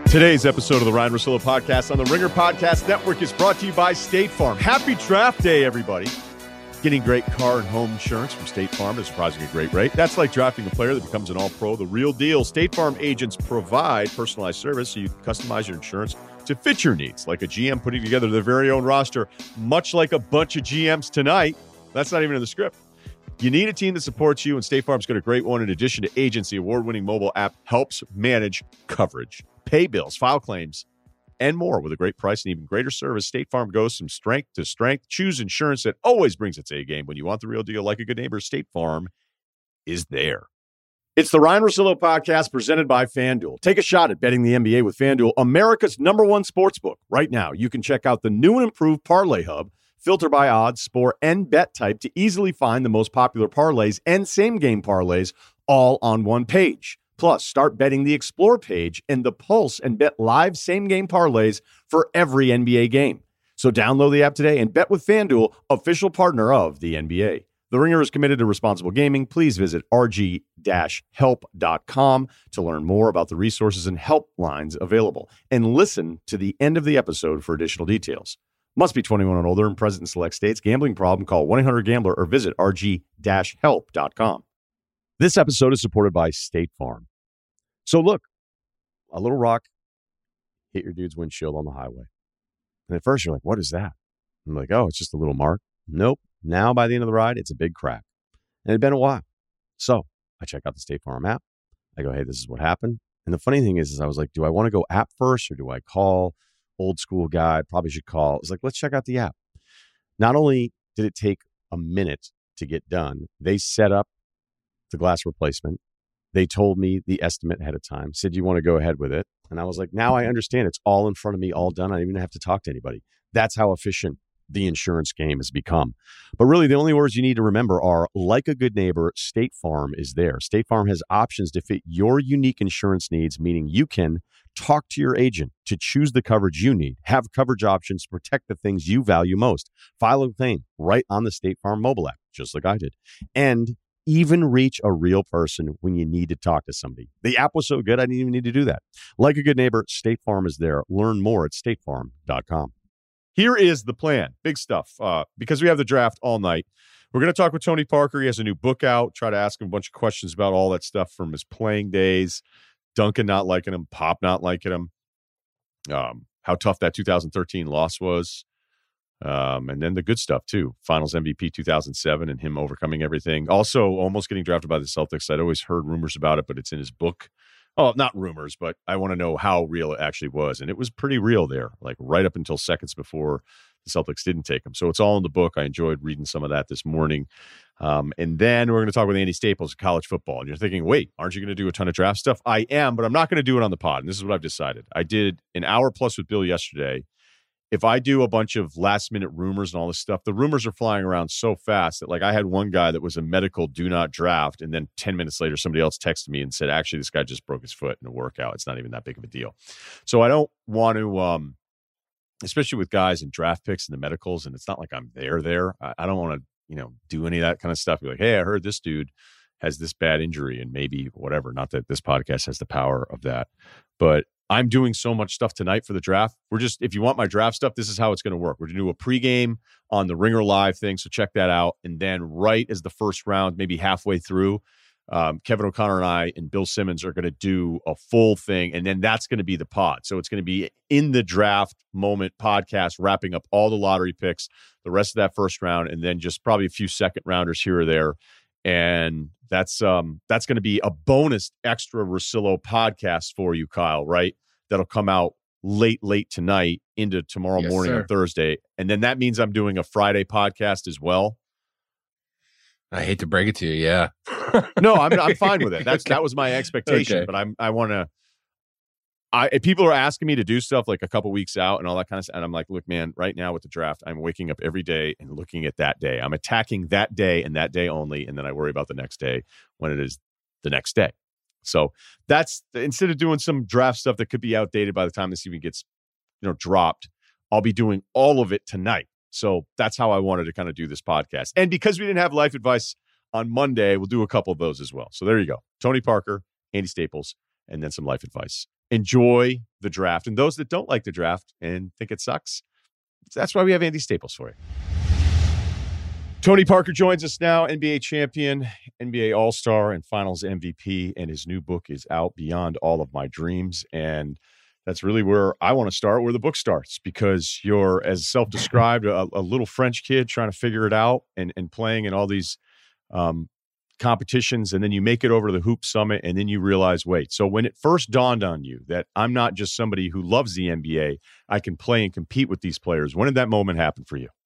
Today's episode of the Ryan Russillo Podcast on the Ringer Podcast Network is brought to you by State Farm. Happy draft day, everybody. Getting great car and home insurance from State Farm is surprising a great rate. That's like drafting a player that becomes an all-pro, the real deal. State Farm agents provide personalized service so you can customize your insurance to fit your needs, like a GM putting together their very own roster, much like a bunch of GMs tonight. That's not even in the script. You need a team that supports you, and State Farm's got a great one. In addition to agents, the award-winning mobile app helps manage coverage, pay bills, file claims, and more with a great price and even greater service. State Farm goes from strength to strength. Choose insurance that always brings its A game. When you want the real deal, like a good neighbor, State Farm is there. It's the Ryan Russillo Podcast presented by FanDuel. Take a shot at betting the NBA with FanDuel, America's #1 sportsbook. Right now, you can check out the new and improved Parlay Hub. Filter by odds, sport, and bet type to easily find the most popular parlays and same-game parlays all on one page. Plus, start betting the Explore page and the Pulse and bet live same-game parlays for every NBA game. So download the app today and bet with FanDuel, official partner of the NBA. The Ringer is committed to responsible gaming. Please visit rg-help.com to learn more about the resources and helplines available. And listen to the end of the episode for additional details. Must be 21 and older and present in select states. Gambling problem? Call 1-800-GAMBLER or visit rg-help.com. This episode is supported by State Farm. So look, a little rock hit your dude's windshield on the highway. And at first you're like, what is that? I'm like, oh, it's just a little mark. Nope. Now by the end of the ride, it's a big crack. And it'd been a while. So I check out the State Farm app. I go, hey, this is what happened. And the funny thing is I was like, do I want to go app first or do I call? Old school guy, probably should call. It's like, let's check out the app. Not only did it take a minute to get done, they set up the glass replacement. They told me the estimate ahead of time, said, you want to go ahead with it? And I was like, now I understand. It's all in front of me, all done. I don't even have to talk to anybody. That's how efficient the insurance game has become. But really, the only words you need to remember are, like a good neighbor, State Farm is there. State Farm has options to fit your unique insurance needs, meaning you can talk to your agent to choose the coverage you need, have coverage options to protect the things you value most, file a claim right on the State Farm mobile app, just like I did, and even reach a real person when you need to talk to somebody. The app was so good, I didn't even need to do that. Like a good neighbor, State Farm is there. Learn more at statefarm.com. Here is the plan. Big stuff. Because we have the draft all night, we're going to talk with Tony Parker. He has a new book out. Try to ask him a bunch of questions about all that stuff from his playing days. Duncan not liking him, Pop not liking him, how tough that 2013 loss was, and then the good stuff, too. Finals MVP 2007 and him overcoming everything. Also, almost getting drafted by the Celtics. I'd always heard rumors about it, but it's in his book. Oh, not rumors, but I want to know how real it actually was. And it was pretty real there, like right up until seconds before the Celtics didn't take him. So it's all in the book. I enjoyed reading some of that this morning. And then we're going to talk with Andy Staples of college football. And you're thinking, wait, aren't you going to do a ton of draft stuff? I am, but I'm not going to do it on the pod. And this is what I've decided. I did an hour plus with Bill yesterday. If I do a bunch of last minute rumors and all this stuff, the rumors are flying around so fast that, like, I had one guy that was a medical do not draft. And then 10 minutes later, somebody else texted me and said, actually, this guy just broke his foot in a workout. It's not even that big of a deal. So I don't want to, especially with guys and draft picks and the medicals, and it's not like I'm there. I don't want to, do any of that kind of stuff. Be like, hey, I heard this dude has this bad injury and maybe whatever. Not that this podcast has the power of that, but I'm doing so much stuff tonight for the draft. If you want my draft stuff, this is how it's going to work. We're going to do a pregame on the Ringer Live thing. So check that out. And then right as the first round, maybe halfway through, Kevin O'Connor and I and Bill Simmons are going to do a full thing. And then that's going to be the pod. So it's going to be in the draft moment podcast, wrapping up all the lottery picks, the rest of that first round, and then just probably a few second rounders here or there. And that's going to be a bonus extra Russillo podcast for you, Kyle, right? That'll come out late tonight into tomorrow morning on Thursday. And then that means I'm doing a Friday podcast as well. I hate to break it to you. Yeah. No, I'm fine with it. That was my expectation, but I want to, people are asking me to do stuff like a couple weeks out and all that kind of stuff. And I'm like, look, man, right now with the draft, I'm waking up every day and looking at that day. I'm attacking that day and that day only. And then I worry about the next day when it is the next day. So that's, instead of doing some draft stuff that could be outdated by the time this even gets, dropped, I'll be doing all of it tonight. So that's how I wanted to kind of do this podcast. And because we didn't have life advice on Monday, we'll do a couple of those as well. So there you go. Tony Parker, Andy Staples, and then some life advice enjoy the draft. And those that don't like the draft and think it sucks, that's why we have Andy Staples for you. Tony Parker joins us now, NBA champion, NBA All-Star, and Finals MVP, and his new book is out, Beyond All of My Dreams. And that's really where I want to start, where the book starts, because you're, as self-described, a little French kid trying to figure it out and playing in all these competitions, and then you make it over to the Hoop Summit, and then you realize, wait, so when it first dawned on you that I'm not just somebody who loves the NBA, I can play and compete with these players, when did that moment happen for you?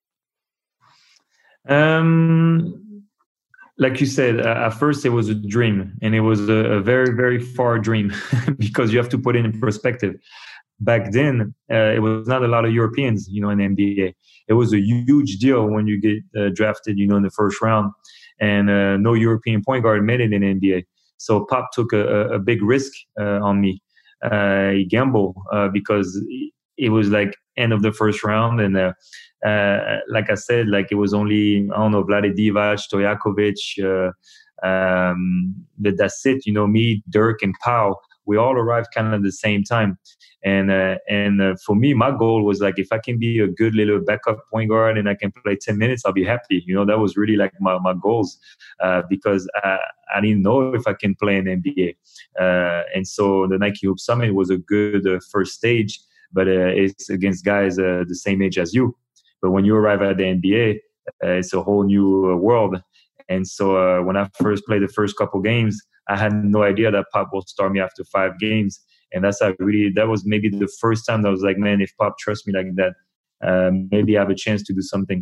Like you said, at first it was a dream, and it was a very, very far dream because you have to put it in perspective. Back then, it was not a lot of Europeans, in the NBA. It was a huge deal when you get drafted, in the first round, and no European point guard made it in the NBA. So Pop took a big risk on me. He gambled because it was like end of the first round, and like I said, like it was only, I don't know, Vlade Divac, Stojakovic, that's it. Me, Dirk, and Pau, we all arrived kind of at the same time. And for me, my goal was like, if I can be a good little backup point guard and I can play 10 minutes, I'll be happy. That was really like my goals because I didn't know if I can play in NBA. And so the Nike Hoop Summit was a good first stage, but it's against guys the same age as you. But when you arrive at the NBA, it's a whole new world. And so when I first played the first couple games, I had no idea that Pop will start me after 5 games. And that was maybe the first time that I was like, man, if Pop trusts me like that, maybe I have a chance to do something.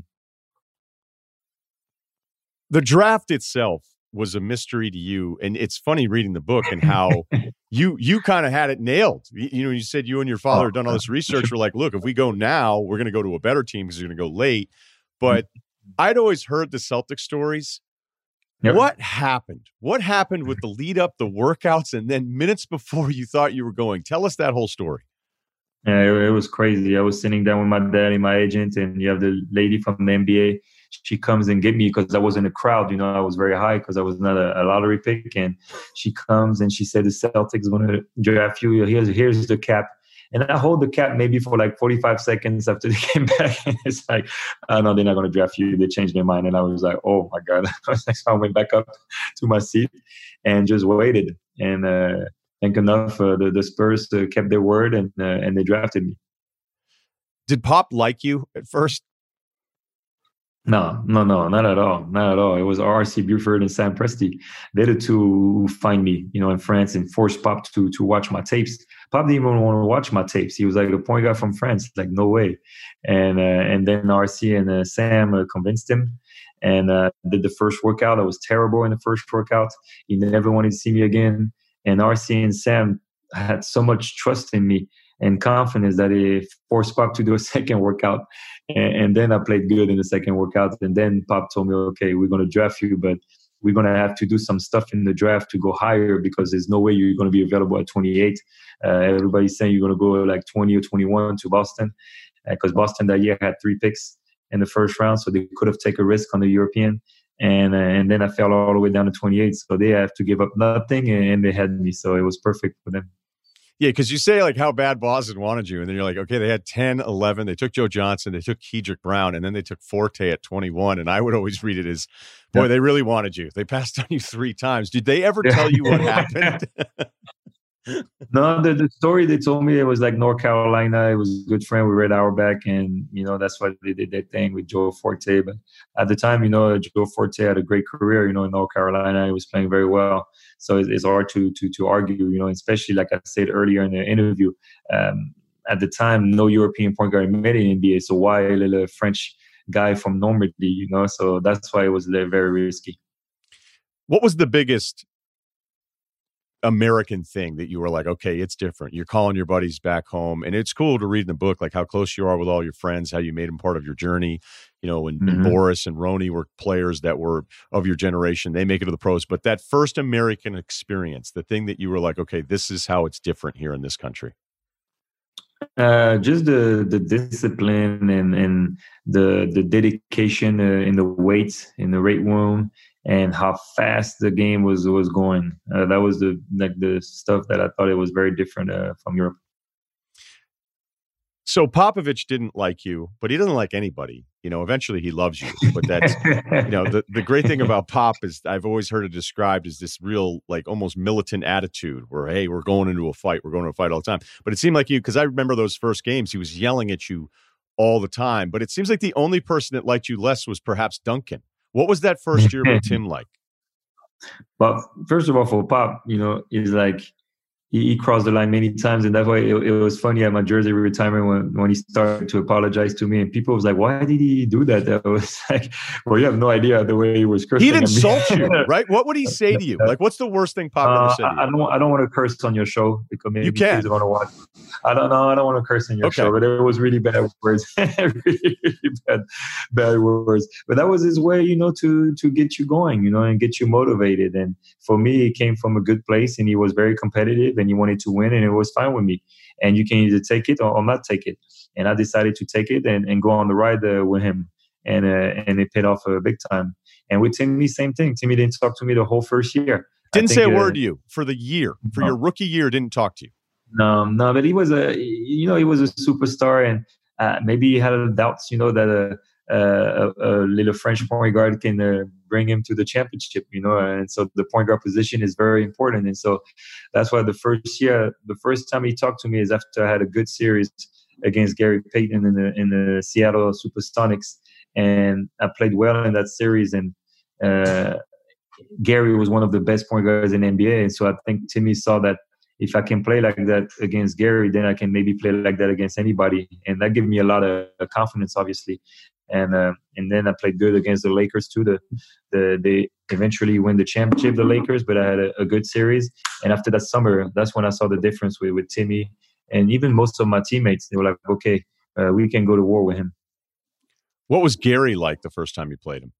The draft itself was a mystery to you. And it's funny reading the book and how you kind of had it nailed. You said you and your father had done all this research. We're like, look, if we go now, we're going to go to a better team because we're going to go late. But I'd always heard the Celtics stories. Yep. What happened? What happened with the lead up, the workouts, and then minutes before you thought you were going? Tell us that whole story. Yeah, it was crazy. I was sitting down with my dad and my agent, and you have the lady from the NBA. She comes and get me because I was in a crowd. I was very high because I was not a lottery pick. And she comes and she said, the Celtics going to draft you. Here's the cap. And I hold the cap maybe for like 45 seconds after they came back. And it's like, oh, no, they're not going to draft you. They changed their mind. And I was like, oh, my God. So I went back up to my seat and just waited. And thank enough, the Spurs kept their word and they drafted me. Did Pop like you at first? No, not at all. Not at all. It was R.C. Buford and Sam Presti. They're the two who find me, in France and forced Pop to watch my tapes. Pop didn't even want to watch my tapes. He was like, the point guard from France, like, no way. And then R.C. and Sam convinced him and did the first workout. I was terrible in the first workout. He never wanted to see me again. And R.C. and Sam had so much trust in me and confidence that he forced Pop to do a second workout. And then I played good in the second workout. And then Pop told me, okay, we're going to draft you, but we're going to have to do some stuff in the draft to go higher because there's no way you're going to be available at 28. Everybody's saying you're going to go like 20 or 21 to Boston because Boston that year had 3 picks in the first round. So they could have taken a risk on the European. And then I fell all the way down to 28. So they have to give up nothing and they had me. So it was perfect for them. Yeah, because you say like how bad Boston wanted you, and then you're like, okay, they had 10, 11. They took Joe Johnson, they took Kedrick Brown, and then they took Forte at 21. And I would always read it as, boy, they really wanted you. They passed on you 3 times. Did they ever tell you what happened? No, the story they told me, it was like North Carolina. It was a good friend. We read Auerbach, and that's why they did that thing with Joe Forte. But at the time, Joe Forte had a great career. In North Carolina, he was playing very well. So it's hard to argue. Especially like I said earlier in the interview. At the time, no European point guard made it in NBA. So why a little French guy from Normandy? So that's why it was very risky. What was the biggest American thing that you were like, okay, it's different? You're calling your buddies back home, and it's cool to read in the book like how close you are with all your friends, how you made them part of your journey. When Boris and Ronnie were players that were of your generation, they make it to the pros. But that first American experience, the thing that you were like, okay, this is how it's different here in this country. Just the discipline and the dedication in the weights in the weight room. and how fast the game was going. That was the stuff that I thought it was very different from Europe. So Popovich didn't like you, but he doesn't like anybody. Eventually he loves you. But that's, the great thing about Pop is I've always heard it described as this real, like almost militant attitude where, hey, we're going into a fight. We're going to a fight all the time. But it seemed like because I remember those first games, he was yelling at you all the time. But it seems like the only person that liked you less was perhaps Duncan. What was that first year with Tim like? But first of all, for Pop, is like, he crossed the line many times, and that's why it was funny at my jersey retirement when he started to apologize to me, and people was like, "Why did he do that?" I was like, "Well, you have no idea the way he was cursing." He'd insult you, right? What would he say to you? Like, what's the worst thing Pop ever said to you? I don't want to curse on your show because maybe you can. Kids are going to watch. I don't know. I don't want to curse on your show, but it was really bad words, really bad words. But that was his way, to get you going, and get you motivated. And for me, he came from a good place, and he was very competitive. And he wanted to win, and it was fine with me. And you can either take it or not take it. And I decided to take it and go on the ride with him, and it paid off big time. And with Timmy, same thing. Timmy didn't talk to me the whole first year. Didn't say a word to you for the year, for your rookie year. Didn't talk to you. No, but he was he was a superstar, and maybe he had doubts, that a little French point guard can bring him to the championship, and so the point guard position is very important. And so that's why the first time he talked to me is after I had a good series against Gary Payton in the Seattle Supersonics, and I played well in that series. And Gary was one of the best point guards in the NBA, and so I think Timmy saw that if I can play like that against Gary, then I can maybe play like that against anybody, and that gave me a lot of confidence, obviously. And then I played good against the Lakers too. They eventually win the championship, the Lakers, but I had a good series. And after that summer, that's when I saw the difference with Timmy, and even most of my teammates. They were like, "Okay, we can go to war with him." What was Gary like the first time you played him?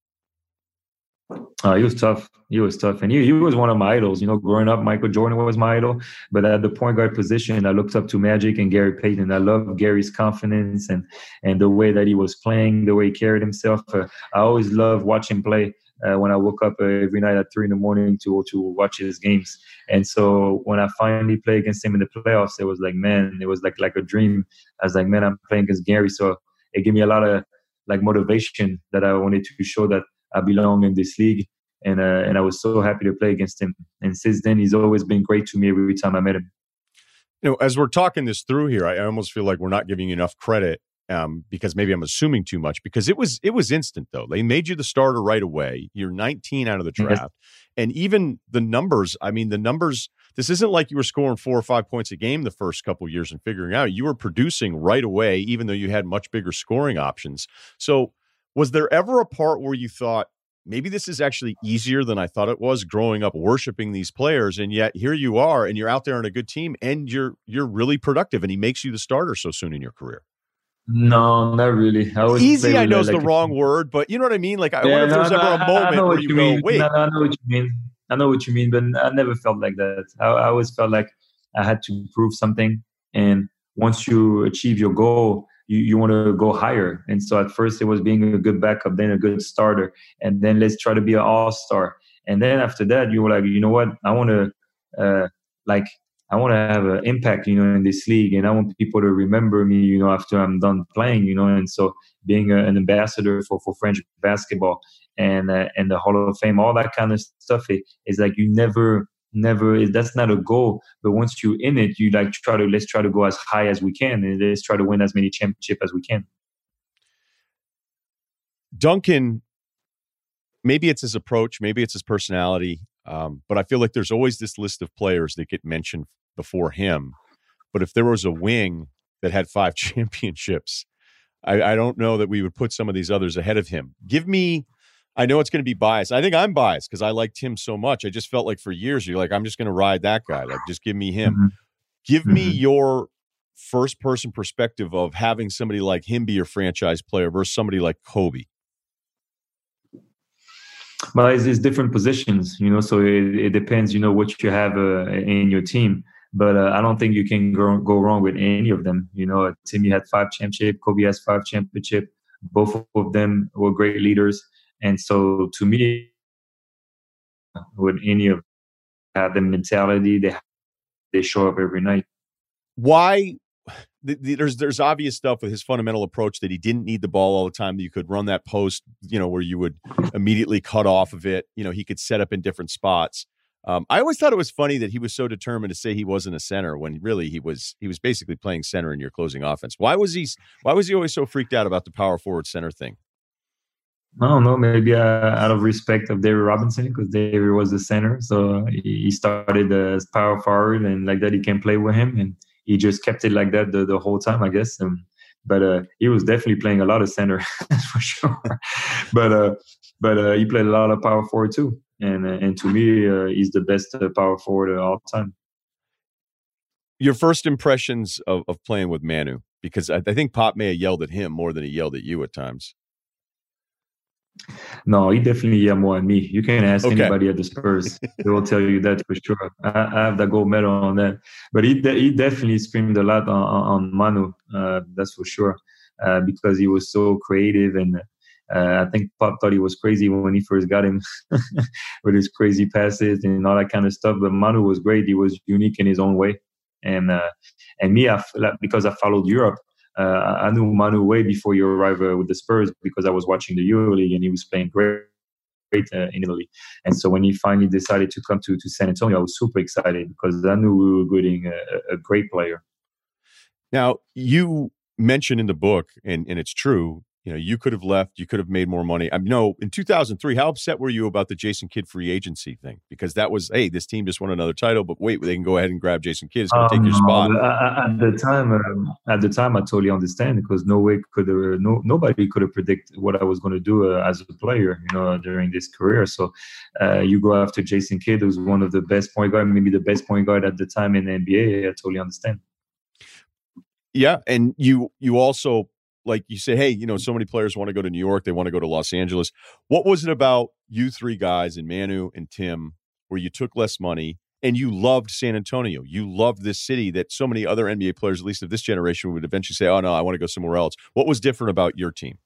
He was tough. And he was one of my idols. Growing up, Michael Jordan was my idol. But at the point guard position, I looked up to Magic and Gary Payton. I loved Gary's confidence and the way that he was playing, the way he carried himself. I always loved watching him play when I woke up every night at 3 a.m. to watch his games. And so when I finally played against him in the playoffs, it was like, man, it was like a dream. I was like, man, I'm playing against Gary. So it gave me a lot of motivation that I wanted to show that I belong in this league, and I was so happy to play against him. And since then, he's always been great to me every time I met him. As we're talking this through here, I almost feel like we're not giving you enough credit because maybe I'm assuming too much. Because it was instant though. They made you the starter right away. You're 19 out of the draft, yes. And even the numbers. I mean, the numbers. This isn't like you were scoring 4 or 5 points a game the first couple of years and figuring out. You were producing right away, even though you had much bigger scoring options. So. Was there ever a part where you thought, maybe this is actually easier than I thought it was growing up worshiping these players, and yet here you are, and you're out there on a good team, and you're really productive, and he makes you the starter so soon in your career? No, not really. Easy, I know is the wrong word, but you know what I mean? Like, I wonder if there's ever a moment where you go, wait. I know what you mean. I know what you mean, but I never felt like that. I always felt like I had to prove something, and once you achieve your goal, you want to go higher. And so at first it was being a good backup, then a good starter, and then let's try to be an all-star. And then after that, you were like, you know what? I want to have an impact, in this league, and I want people to remember me, after I'm done playing, And so being an ambassador for French basketball and the Hall of Fame, all that kind of stuff, is like you never, that's not a goal. But once you're in it, you let's try to go as high as we can, and let's try to win as many championships as we can. Duncan, maybe it's his approach, maybe it's his personality, but I feel like there's always this list of players that get mentioned before him. But if there was a wing that had 5 championships, I don't know that we would put some of these others ahead of him. I know it's going to be biased. I think I'm biased because I liked him so much. I just felt like for years, you're like, I'm just going to ride that guy. Like, just give me him. Mm-hmm. Give me your first-person perspective of having somebody like him be your franchise player versus somebody like Kobe. Well, it's different positions, so it depends, what you have in your team. But I don't think you can go wrong with any of them. Timmy had 5 championships. Kobe has 5 championships. Both of them were great leaders. And so to me, with any of have the mentality. They show up every night. Why? There's obvious stuff with his fundamental approach that he didn't need the ball all the time, that you could run that post, where you would immediately cut off of it. He could set up in different spots. I always thought it was funny that he was so determined to say he wasn't a center when really he was basically playing center in your closing offense. Why was he always so freaked out about the power forward center thing? I don't know, maybe out of respect of David Robinson, because David was the center. So he started as power forward, and like that he can play with him, and he just kept it like that the whole time, I guess. But he was definitely playing a lot of center, that's for sure. But he played a lot of power forward too. And to me, he's the best power forward of all time. Your first impressions of playing with Manu, because I think Pop may have yelled at him more than he yelled at you at times. No, he definitely yelled more at me. You can ask anybody at the Spurs; they will tell you that for sure. I have the gold medal on that, but he definitely screamed a lot on Manu. That's for sure, because he was so creative, and I think Pop thought he was crazy when he first got him with his crazy passes and all that kind of stuff. But Manu was great; he was unique in his own way, and me, because I followed Europe. I knew Manu way before he arrived with the Spurs, because I was watching the EuroLeague and he was playing great in Italy. And so when he finally decided to come to San Antonio, I was super excited because I knew we were getting a great player. Now, you mentioned in the book, and it's true, you could have left, you could have made more money. In 2003, how upset were you about the Jason Kidd free agency thing? Because that was, hey, this team just won another title, but wait, they can go ahead and grab Jason Kidd. It's going to take your spot. At the time, I totally understand, because nobody could have predicted what I was going to do as a player, during this career. So you go after Jason Kidd, who's one of the best point guard, maybe the best point guard at the time in the NBA. I totally understand. Yeah, and you also, like you say, hey, so many players want to go to New York. They want to go to Los Angeles. What was it about you three guys, and Manu and Tim, where you took less money and you loved San Antonio? You loved this city that so many other NBA players, at least of this generation, would eventually say, oh, no, I want to go somewhere else. What was different about your team?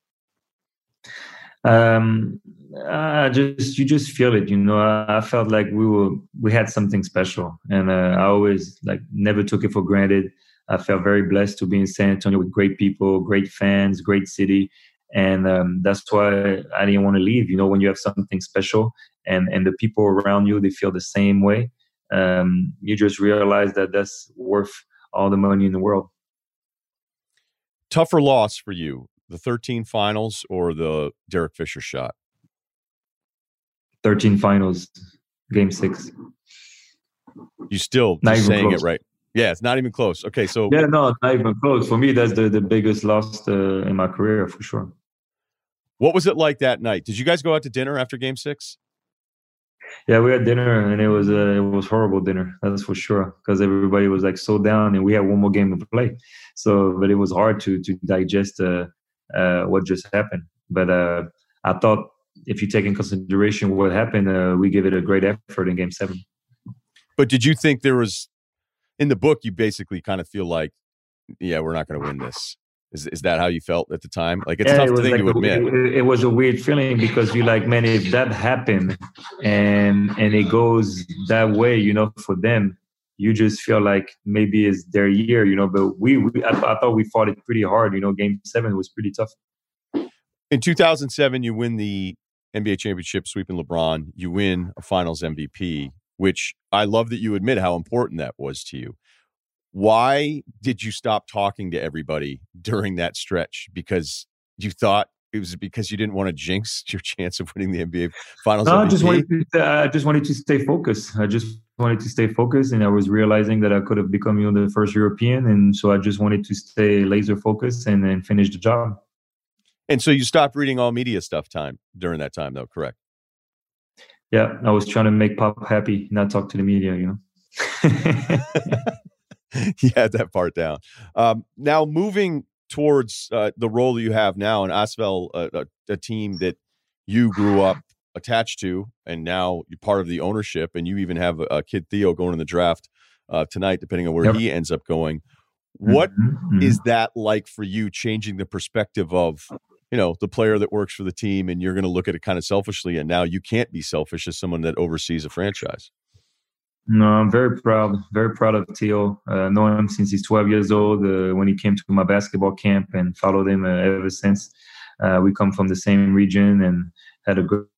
You just feel it, I felt like we had something special, and I always never took it for granted. I felt very blessed to be in San Antonio with great people, great fans, great city. And that's why I didn't want to leave. When you have something special and the people around you, they feel the same way, you just realize that that's worth all the money in the world. Tougher loss for you, the 13 finals or the Derek Fisher shot? 13 finals, game 6. You still just saying close. It right. Yeah, it's not even close. Okay, so... Yeah, no, not even close. For me, that's the biggest loss in my career, for sure. What was it like that night? Did you guys go out to dinner after Game 6? Yeah, we had dinner, and it was horrible dinner, that's for sure, because everybody was so down, and we had one more game to play. So, but it was hard to digest what just happened. But I thought if you take in consideration what happened, we gave it a great effort in Game 7. But did you think there was... In the book, you basically kind of feel like, yeah, we're not going to win this. Is that how you felt at the time? It's tough to think to admit. It was a weird feeling, because you're like, man, if that happened and it goes that way, for them, you just feel like maybe it's their year, But I thought we fought it pretty hard. Game 7 was pretty tough. In 2007, you win the NBA championship, sweeping LeBron. You win a Finals MVP, which I love that you admit how important that was to you. Why did you stop talking to everybody during that stretch? Because you thought it was because you didn't want to jinx your chance of winning the NBA Finals MVP? I just wanted to stay focused. And I was realizing that I could have become the first European, and so I just wanted to stay laser focused and then finish the job. And so you stopped reading all media stuff during that time, though, correct? Yeah, I was trying to make Pop happy, not talk to the media, You had that part down. Now, moving towards the role you have now in Asvel, a team that you grew up attached to, and now you're part of the ownership, and you even have a kid, Theo, going in the draft tonight, depending on where he ends up going. What is that like for you, changing the perspective of the player that works for the team, and you're going to look at it kind of selfishly, and now you can't be selfish as someone that oversees a franchise. No, I'm very proud of Theo. Known him since he's 12 years old, when he came to my basketball camp, and followed him ever since. We come from the same region and had a good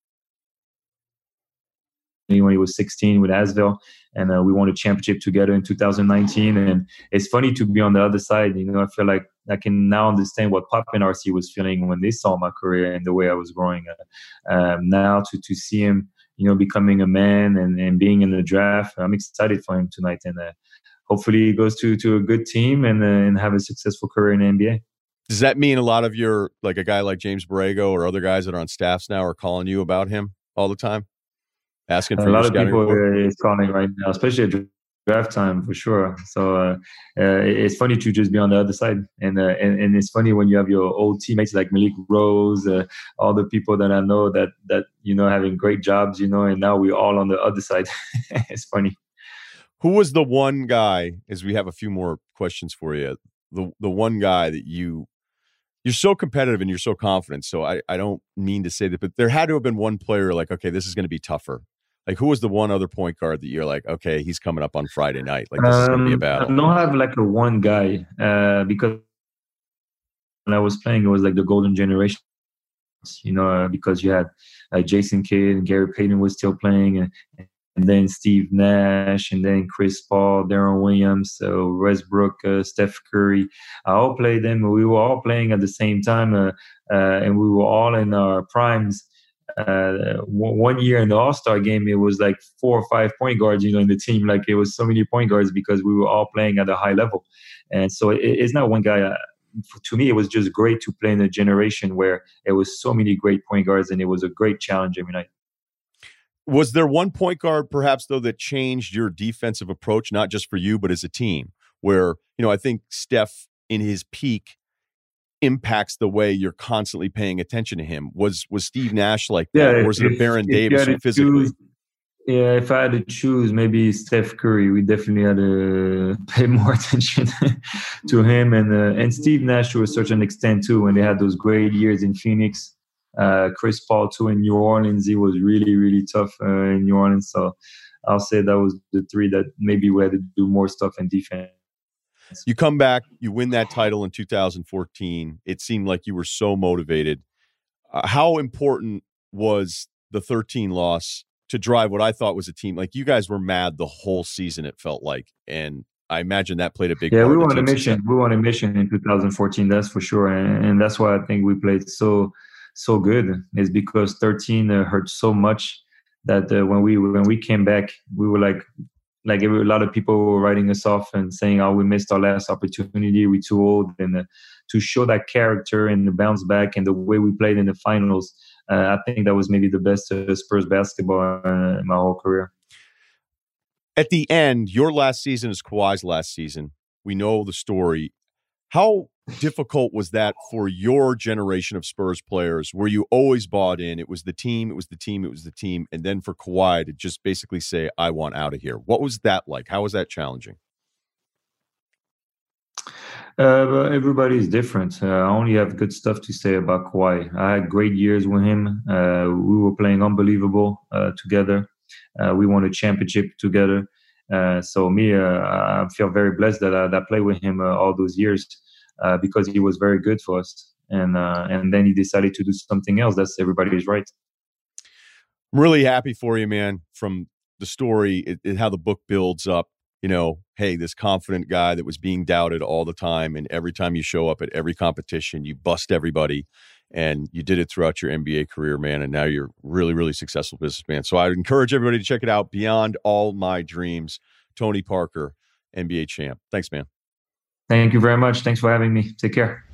when he was 16 with Asvel, and we won a championship together in 2019. And it's funny to be on the other side. I feel like I can now understand what Pop and RC was feeling when they saw my career and the way I was growing. Now to see him, becoming a man and being in the draft, I'm excited for him tonight. And hopefully he goes to a good team and have a successful career in the NBA. Does that mean a lot of your, like a guy like James Borrego or other guys that are on staffs now are calling you about him all the time? Asking for a lot of people report? Is calling right now, especially at draft time for sure. So it's funny to just be on the other side, and it's funny when you have your old teammates like Malik Rose, all the people that I know that having great jobs, and now we're all on the other side. It's funny. Who was the one guy? As we have a few more questions for you, the one guy that you're so competitive and you're so confident. So I don't mean to say that, but there had to have been one player like, okay, this is going to be tougher. Like, who was the one other point guard that you're like, okay, he's coming up on Friday night. Like, this is going to be a battle. I don't have like a one guy because when I was playing, it was like the golden generation, because you had Jason Kidd and Gary Payton was still playing, and then Steve Nash, and then Chris Paul, Darren Williams, Westbrook, Steph Curry. I all played them. We were all playing at the same time, and we were all in our primes. 1 year in the All-Star game, it was like 4 or 5 point guards, in the team. Like, it was so many point guards because we were all playing at a high level. And so it's not one guy. To me, it was just great to play in a generation where it was so many great point guards, and it was a great challenge every night. Was there one point guard, perhaps, though, that changed your defensive approach, not just for you, but as a team, where, I think Steph in his peak impacts the way you're constantly paying attention to him? Was Steve Nash like that? Or was it a Baron Davis physically? If I had to choose, maybe Steph Curry. We definitely had to pay more attention to him. And Steve Nash to a certain extent, too, when they had those great years in Phoenix. Chris Paul, too, in New Orleans. He was really, really tough in New Orleans. So I'll say that was the three that maybe we had to do more stuff in defense. You come back, you win that title in 2014. It seemed like you were so motivated. How important was the 13 loss to drive what I thought was a team? Like, you guys were mad the whole season, it felt like. And I imagine that played a big part. Yeah, we won a mission. We won a mission in 2014, that's for sure. And that's why I think we played so good. Is because 13 hurt so much that when we came back, we were like a lot of people were writing us off and saying, "Oh, we missed our last opportunity. We're too old." And to show that character and the bounce back and the way we played in the finals, I think that was maybe the best Spurs basketball in my whole career. At the end, your last season is Kawhi's last season. We know the story. How difficult was that for your generation of Spurs players? Were you always bought in? It was the team, it was the team, it was the team. And then for Kawhi to just basically say, I want out of here. What was that like? How was that challenging? Everybody's different. I only have good stuff to say about Kawhi. I had great years with him. We were playing unbelievable together. We won a championship together. So I feel very blessed that I played with him all those years because he was very good for us. And then he decided to do something else. That's everybody's right. I'm really happy for you, man, from the story, how the book builds up. Hey, this confident guy that was being doubted all the time. And every time you show up at every competition, you bust everybody. And you did it throughout your NBA career, man. And now you're really, really successful businessman. So I would encourage everybody to check it out. Beyond All My Dreams, Tony Parker, NBA champ. Thanks, man. Thank you very much. Thanks for having me. Take care.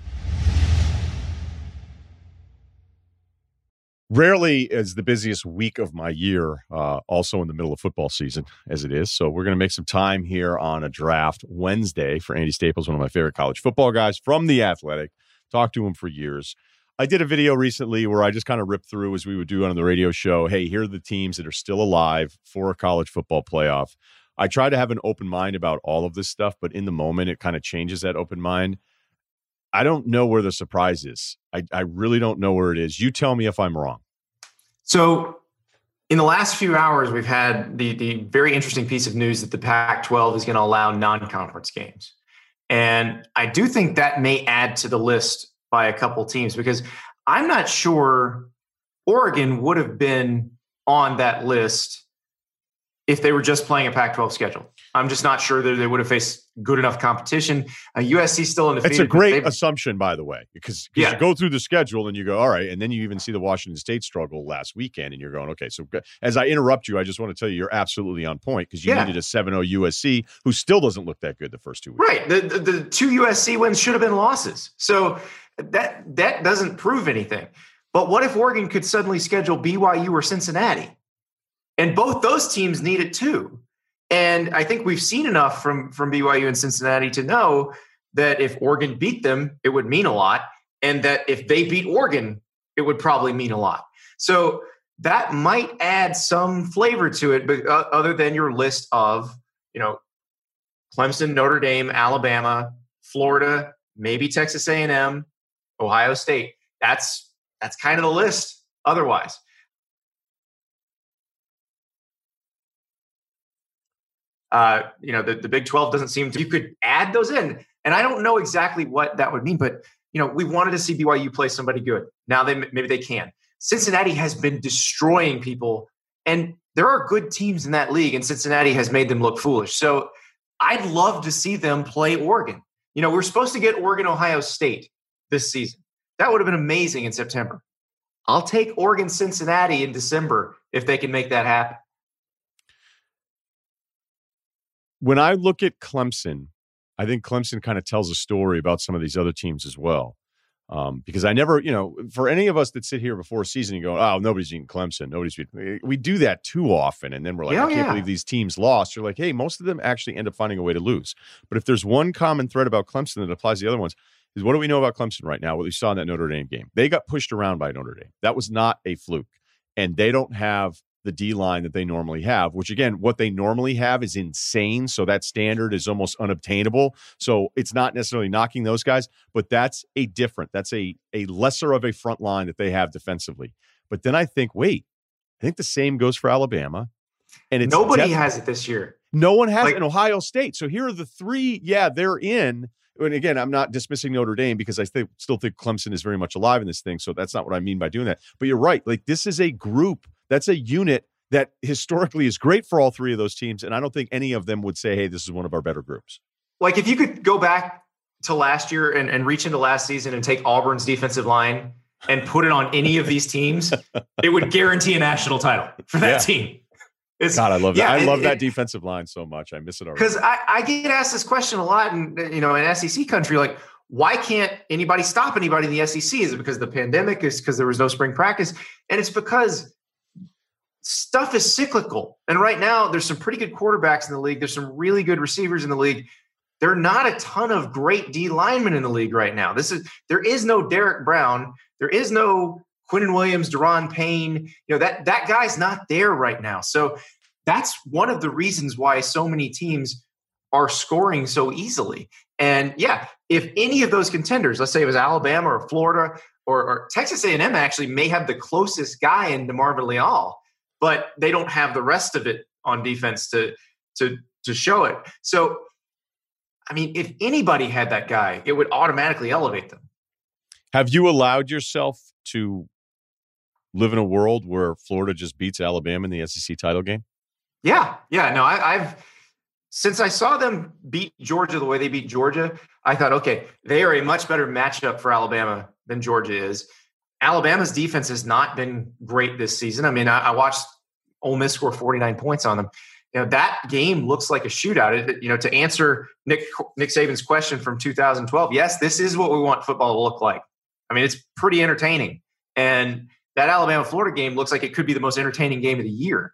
Rarely is the busiest week of my year, also in the middle of football season, as it is. So we're going to make some time here on a draft Wednesday for Andy Staples, one of my favorite college football guys from The Athletic. Talked to him for years. I did a video recently where I just kind of ripped through, as we would do on the radio show, hey, here are the teams that are still alive for a college football playoff. I try to have an open mind about all of this stuff, but in the moment, it kind of changes that open mind. I don't know where the surprise is. I really don't know where it is. You tell me if I'm wrong. So in the last few hours, we've had the very interesting piece of news that the Pac-12 is going to allow non-conference games. And I do think that may add to the list by a couple teams, because I'm not sure Oregon would have been on that list if they were just playing a Pac-12 schedule. I'm just not sure that they would have faced good enough competition. USC still undefeated. It's a great assumption, by the way, because yeah. you go through the schedule and you go, all right, and then you even see the Washington State struggle last weekend, and you're going, okay, so as I interrupt you, I just want to tell you you're absolutely on point, because you needed a 7-0 USC, who still doesn't look that good the first 2 weeks. Right. The 2 USC wins should have been losses. So that doesn't prove anything. But what if Oregon could suddenly schedule BYU or Cincinnati? And both those teams need it too. And I think we've seen enough from BYU and Cincinnati to know that if Oregon beat them, it would mean a lot. And that if they beat Oregon, it would probably mean a lot. So that might add some flavor to it, but other than your list of, Clemson, Notre Dame, Alabama, Florida, maybe Texas A&M, Ohio State. That's kind of the list otherwise. The Big 12 doesn't seem to, you could add those in. And I don't know exactly what that would mean, but, we wanted to see BYU play somebody good. Now maybe they can. Cincinnati has been destroying people, and there are good teams in that league, and Cincinnati has made them look foolish. So I'd love to see them play Oregon. We're supposed to get Oregon, Ohio State this season. That would have been amazing in September. I'll take Oregon, Cincinnati in December if they can make that happen. When I look at Clemson, I think Clemson kind of tells a story about some of these other teams as well. Because I never, for any of us that sit here before a season and go, oh, nobody's beating Clemson. We do that too often. And then we're like, I can't believe these teams lost. You're like, hey, most of them actually end up finding a way to lose. But if there's one common thread about Clemson that applies to the other ones, is what do we know about Clemson right now? What we saw in that Notre Dame game. They got pushed around by Notre Dame. That was not a fluke. And they don't have the D-line that they normally have, which, again, what they normally have is insane. So that standard is almost unobtainable. So it's not necessarily knocking those guys, but that's a lesser of a front line that they have defensively. But then I think the same goes for Alabama. And it's nobody has it this year. No one has it in Ohio State. So here are the three. Yeah, they're in. And again, I'm not dismissing Notre Dame, because I still think Clemson is very much alive in this thing. So that's not what I mean by doing that. But you're right. This is a group. That's a unit that historically is great for all three of those teams. And I don't think any of them would say, hey, this is one of our better groups. If you could go back to last year and reach into last season and take Auburn's defensive line and put it on any of these teams, it would guarantee a national title for that team. God, I love that. I love that defensive line so much. I miss it already. Because I get asked this question a lot in SEC country, why can't anybody stop anybody in the SEC? Is it because of the pandemic? Is it because there was no spring practice? And it's because stuff is cyclical. And right now, there's some pretty good quarterbacks in the league. There's some really good receivers in the league. There are not a ton of great D linemen in the league right now. There is no Derek Brown. There is no Quinnen Williams, Deron Payne. That guy's not there right now. So that's one of the reasons why so many teams are scoring so easily. And if any of those contenders, let's say it was Alabama or Florida or Texas A&M, actually may have the closest guy in DeMarvin Leal, but they don't have the rest of it on defense to show it. So, if anybody had that guy, it would automatically elevate them. Have you allowed yourself to live in a world where Florida just beats Alabama in the SEC title game? Yeah. No, I've since I saw them beat Georgia the way they beat Georgia, I thought, okay, they are a much better matchup for Alabama than Georgia is. Alabama's defense has not been great this season. I watched Ole Miss score 49 points on them. That game looks like a shootout. To answer Nick Saban's question from 2012, yes, this is what we want football to look like. It's pretty entertaining. And that Alabama-Florida game looks like it could be the most entertaining game of the year.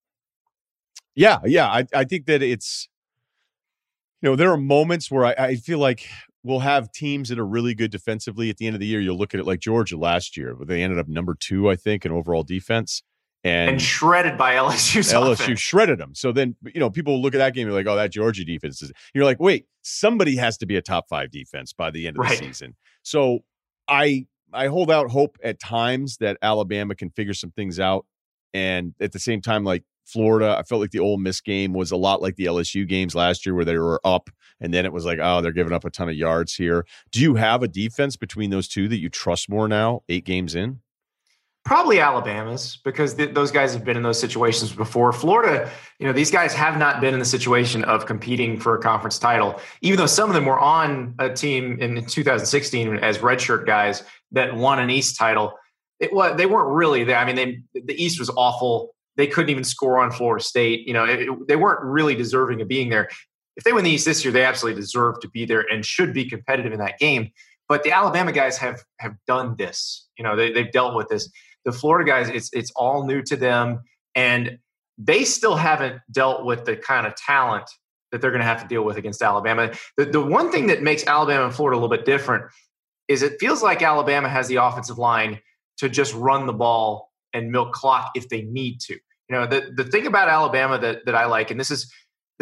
Yeah. I think that it's, there are moments where I feel like we'll have teams that are really good defensively at the end of the year. You'll look at it like Georgia last year, where they ended up number 2, I think, in overall defense. And shredded by LSU's LSU offense. shredded them. So then, people look at that game and you're like, oh, that Georgia defense is. You're like, wait, somebody has to be a top 5 defense by the end of the season. So I hold out hope at times that Alabama can figure some things out. And at the same time, like Florida, I felt like the Ole Miss game was a lot like the LSU games last year where they were up. And then it was like, oh, they're giving up a ton of yards here. Do you have a defense between those two that you trust more now, 8 games in? Probably Alabama's, because those guys have been in those situations before. Florida, these guys have not been in the situation of competing for a conference title, even though some of them were on a team in 2016 as redshirt guys that won an East title. They weren't really there. I mean, the East was awful. They couldn't even score on Florida State. They weren't really deserving of being there. If they win the East this year, they absolutely deserve to be there and should be competitive in that game. But the Alabama guys have done this. They've dealt with this. The Florida guys, it's all new to them, and they still haven't dealt with the kind of talent that they're going to have to deal with against Alabama. The one thing that makes Alabama and Florida a little bit different is it feels like Alabama has the offensive line to just run the ball and milk clock if they need to. The thing about Alabama that I like, and this is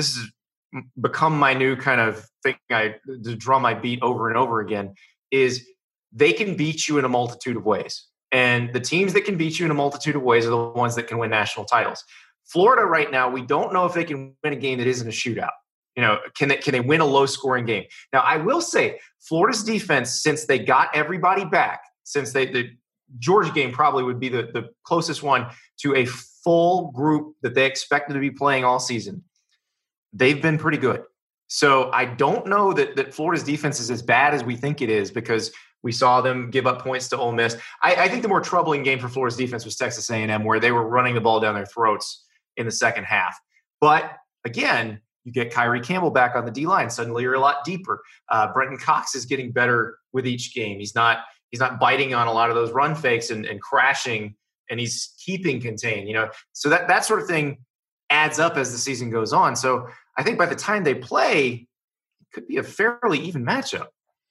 become my new kind of thing, the drum I beat over and over again, is they can beat you in a multitude of ways. And the teams that can beat you in a multitude of ways are the ones that can win national titles. Florida right now, we don't know if they can win a game that isn't a shootout. Can they win a low-scoring game? Now, I will say Florida's defense, since they got everybody back, since the Georgia game probably would be the closest one to a full group that they expected to be playing all season, they've been pretty good. So I don't know that Florida's defense is as bad as we think it is, because we saw them give up points to Ole Miss. I think the more troubling game for Florida's defense was Texas A&M, where they were running the ball down their throats in the second half. But again, you get Kyrie Campbell back on the D-line. Suddenly you're a lot deeper. Brenton Cox is getting better with each game. He's not biting on a lot of those run fakes and crashing, and he's keeping contained. So that sort of thing adds up as the season goes on. So I think by the time they play, it could be a fairly even matchup.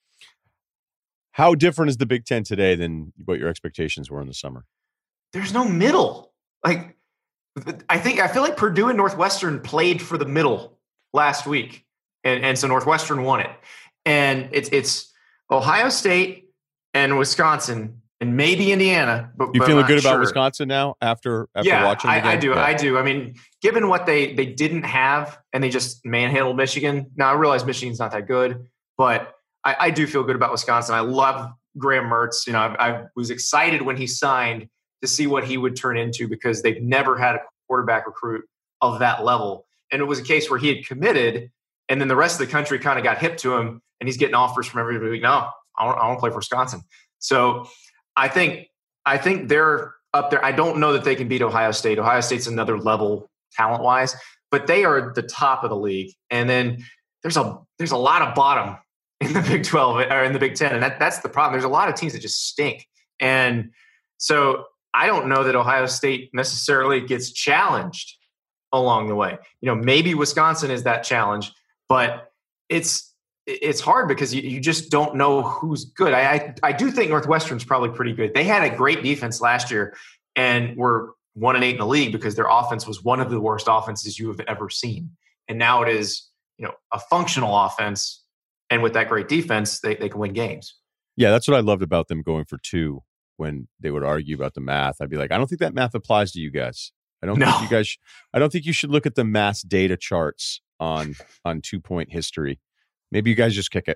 How different is the Big Ten today than what your expectations were in the summer? There's no middle. I feel like Purdue and Northwestern played for the middle last week, and so Northwestern won it. And it's Ohio State and Wisconsin and maybe Indiana. But you feeling good about Wisconsin now after watching the game? I do. Yeah. I do. I mean, given what they didn't have and they just manhandled Michigan. Now I realize Michigan's not that good, but I do feel good about Wisconsin. I love Graham Mertz. I was excited when he signed to see what he would turn into, because they've never had a quarterback recruit of that level. And it was a case where he had committed, and then the rest of the country kind of got hip to him, and he's getting offers from everybody. No, I want to play for Wisconsin. So I think they're up there. I don't know that they can beat Ohio State. Ohio State's another level talent-wise, but they are the top of the league. And then there's a lot of bottom in the Big 12 or in the Big 10. And that's the problem. There's a lot of teams that just stink. And so I don't know that Ohio State necessarily gets challenged along the way. Maybe Wisconsin is that challenge, but it's hard because you just don't know who's good. I do think Northwestern's probably pretty good. They had a great defense last year and were 1-8 in the league because their offense was one of the worst offenses you have ever seen. And now it is, a functional offense. And with that great defense, they can win games. Yeah, that's what I loved about them going for 2 when they would argue about the math. I'd be like, I don't think that math applies to you guys. I don't think you should look at the mass data charts on 2-point history. Maybe you guys just kick it.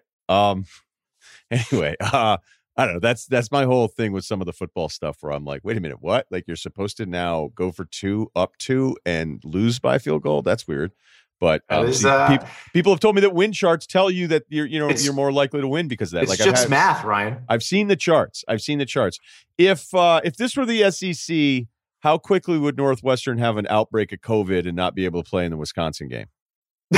Anyway, I don't know. That's my whole thing with some of the football stuff where I'm like, wait a minute, what? Like you're supposed to now go for 2, up 2, and lose by field goal? That's weird. But people have told me that win charts tell you that you're more likely to win because of that. It's just math, Ryan. I've seen the charts. If this were the SEC, how quickly would Northwestern have an outbreak of COVID and not be able to play in the Wisconsin game? No,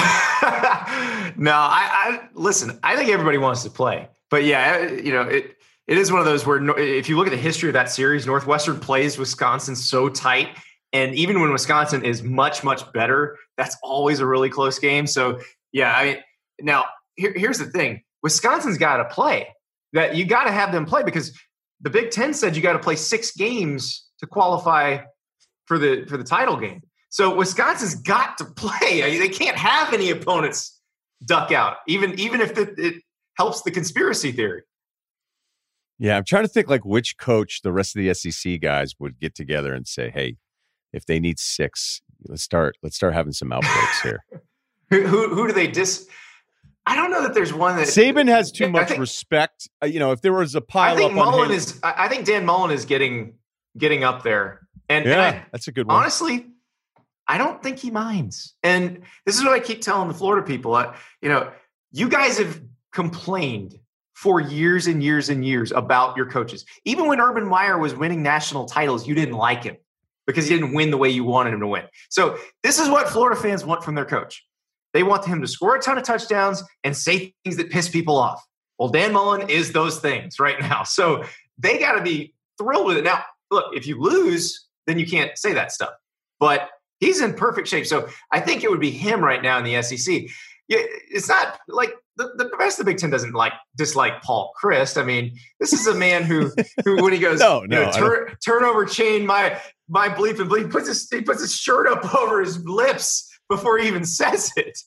I listen. I think everybody wants to play, but yeah, it is one of those where if you look at the history of that series, Northwestern plays Wisconsin so tight. And even when Wisconsin is much, much better, that's always a really close game. So, yeah, now here's the thing. Wisconsin's got to play. That you got to have them play because the Big Ten said you got to play 6 games to qualify for the title game. So Wisconsin's got to play. I mean, they can't have any opponents duck out, even if it helps the conspiracy theory. Yeah, I'm trying to think like which coach the rest of the SEC guys would get together and say, "Hey, if they need 6, let's start having some outbreaks here." Who do they I don't know that there's one that Saban has too much respect. If there was a pile up on him, I think Dan Mullen is getting up there, and that's a good one. Honestly, I don't think he minds. And this is what I keep telling the Florida people. You guys have complained for years and years and years about your coaches. Even when Urban Meyer was winning national titles, you didn't like him because he didn't win the way you wanted him to win. So this is what Florida fans want from their coach. They want him to score a ton of touchdowns and say things that piss people off. Well, Dan Mullen is those things right now. So they got to be thrilled with it. Now, look, if you lose, then you can't say that stuff. But he's in perfect shape. So I think it would be him right now in the SEC. It's not like the rest of the Big Ten doesn't dislike Paul Chryst. I mean, this is a man who when he goes, turnover chain, my bleep and bleep, he puts his shirt up over his lips before he even says it.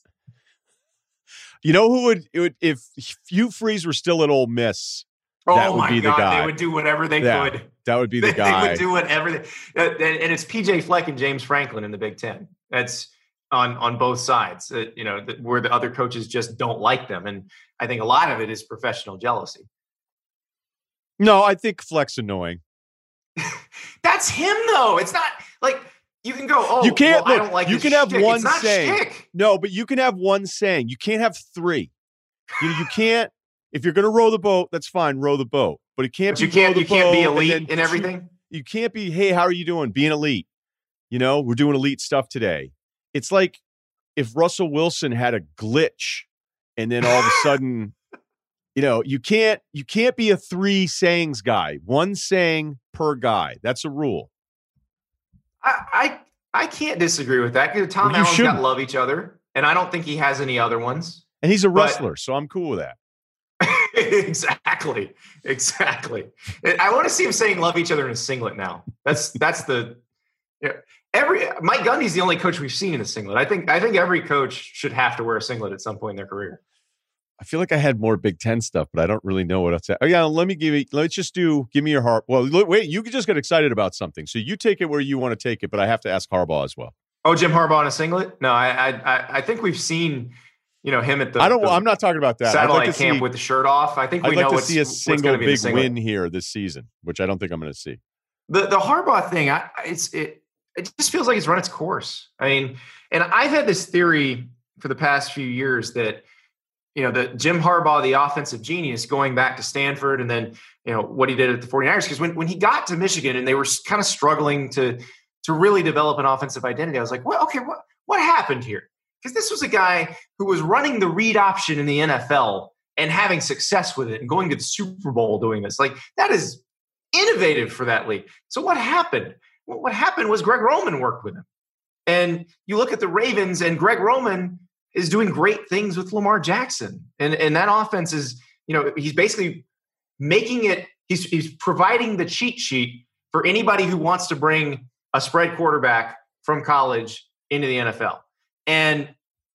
You know who would if Hugh Freeze were still at Ole Miss? That would be the guy. They would do whatever they could. That would be the guy. They would do whatever. And it's PJ Fleck and James Franklin in the Big Ten. That's on both sides. Where the other coaches just don't like them, and I think a lot of it is professional jealousy. No, I think Fleck's annoying. That's him, though. It's not like you can go. Oh, you can't. I don't like. You can have one saying. Shtick. No, but you can have one saying. You can't have 3. You can't. If you're going to row the boat, that's fine. Row the boat, but it can't. You can't be elite in everything. You can't be. Hey, how are you doing? Being elite. We're doing elite stuff today. It's like if Russell Wilson had a glitch, and then all of a sudden, you can't be a 3 sayings guy. 1 saying per guy. That's a rule. I can't disagree with that because Tom Allen's got to love each other, and I don't think he has any other ones. And he's a wrestler, so I'm cool with that. Exactly. I want to see him saying love each other in a singlet now. That's the Mike Gundy's the only coach we've seen in a singlet. I think every coach should have to wear a singlet at some point in their career. I feel like I had more Big Ten stuff, but I don't really know what else. Oh yeah, give me your heart. Well, wait, you just get excited about something, so you take it where you want to take it. But I have to ask Harbaugh as well. Oh, Jim Harbaugh in a singlet? No, I think we've seen him at the. I'm not talking about that. Satellite camp with the shirt off. I think we know to see a single big win here this season, which I don't think I'm going to see. The Harbaugh thing, it just feels like it's run its course. I mean, and I've had this theory for the past few years that, the Jim Harbaugh, the offensive genius, going back to Stanford and then, what he did at the 49ers. Because when he got to Michigan and they were kind of struggling to really develop an offensive identity, I was like, well, okay, what happened here? Because this was a guy who was running the read option in the NFL and having success with it and going to the Super Bowl doing this. Like, that is innovative for that league. So what happened? What happened was Greg Roman worked with him. And you look at the Ravens, and Greg Roman is doing great things with Lamar Jackson. And that offense is, he's basically making it, he's providing the cheat sheet for anybody who wants to bring a spread quarterback from college into the NFL. And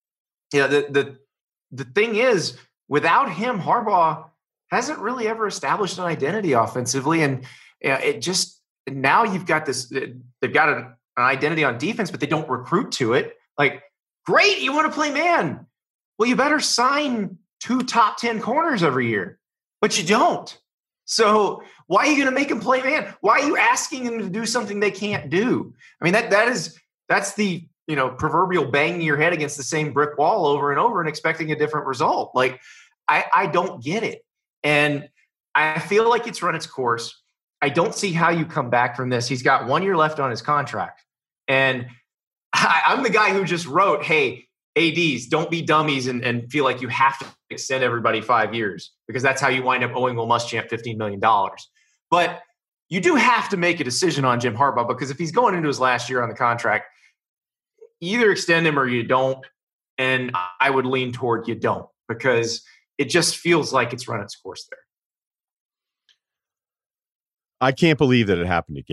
the thing is, without him, Harbaugh hasn't really ever established an identity offensively. And it just, now you've got this, they've got an identity on defense, but they don't recruit to it. Like, great, you want to play man. Well, you better sign 2 top 10 corners every year, but you don't. So why are you going to make them play man? Why are you asking them to do something they can't do? I mean, that's the, proverbial banging your head against the same brick wall over and over and expecting a different result. Like, I don't get it. And I feel like it's run its course. I don't see how you come back from this. He's got 1 year left on his contract. And I'm the guy who just wrote, hey, ADs, don't be dummies and feel like you have to extend everybody 5 years, because that's how you wind up owing Will Muschamp $15 million. But you do have to make a decision on Jim Harbaugh, because if he's going into his last year on the contract, either extend him or you don't. And I would lean toward you don't, because it just feels like it's run its course there. I can't believe that it happened again.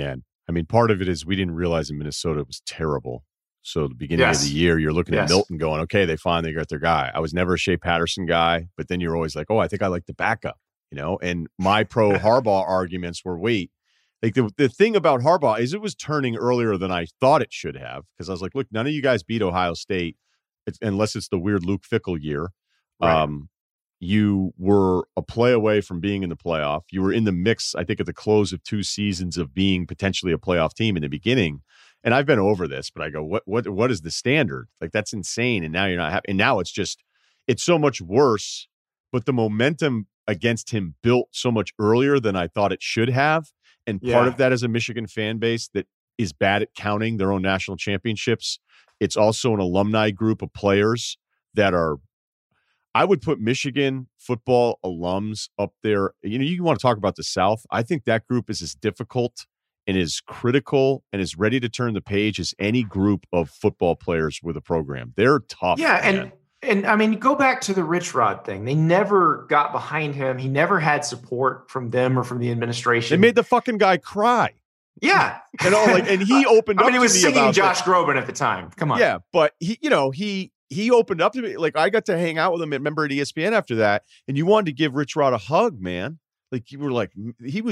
I mean, part of it is we didn't realize in Minnesota it was terrible. So the beginning of the year, you're looking at Milton going, okay, they finally got their guy. I was never a Shea Patterson guy, but then you're always like, oh, I think I like the backup, and my pro Harbaugh arguments were, wait, like the thing about Harbaugh is it was turning earlier than I thought it should have, because I was like, look, none of you guys beat Ohio State unless it's the weird Luke Fickell year. Right. You were a play away from being in the playoff. You were in the mix, I think, at the close of 2 seasons of being potentially a playoff team in the beginning. And I've been over this, but I go, what is the standard? Like, that's insane. And now you're not happy. And now it's so much worse, but the momentum against him built so much earlier than I thought it should have. And part of that is a Michigan fan base that is bad at counting their own national championships. It's also an alumni group of players that are, I would put Michigan football alums up there. You want to talk about the South. I think that group is as difficult and is critical and is ready to turn the page as any group of football players with a program. They're tough. Yeah. And I mean, go back to the Rich Rod thing. They never got behind him. He never had support from them or from the administration. They made the fucking guy cry. Yeah. And he opened up. I mean, he was to me singing about Josh Groban at the time. Come on. Yeah. But he opened up to me. Like, I got to hang out with him, remember, at ESPN after that. And you wanted to give Rich Rod a hug, man. Like, you were like,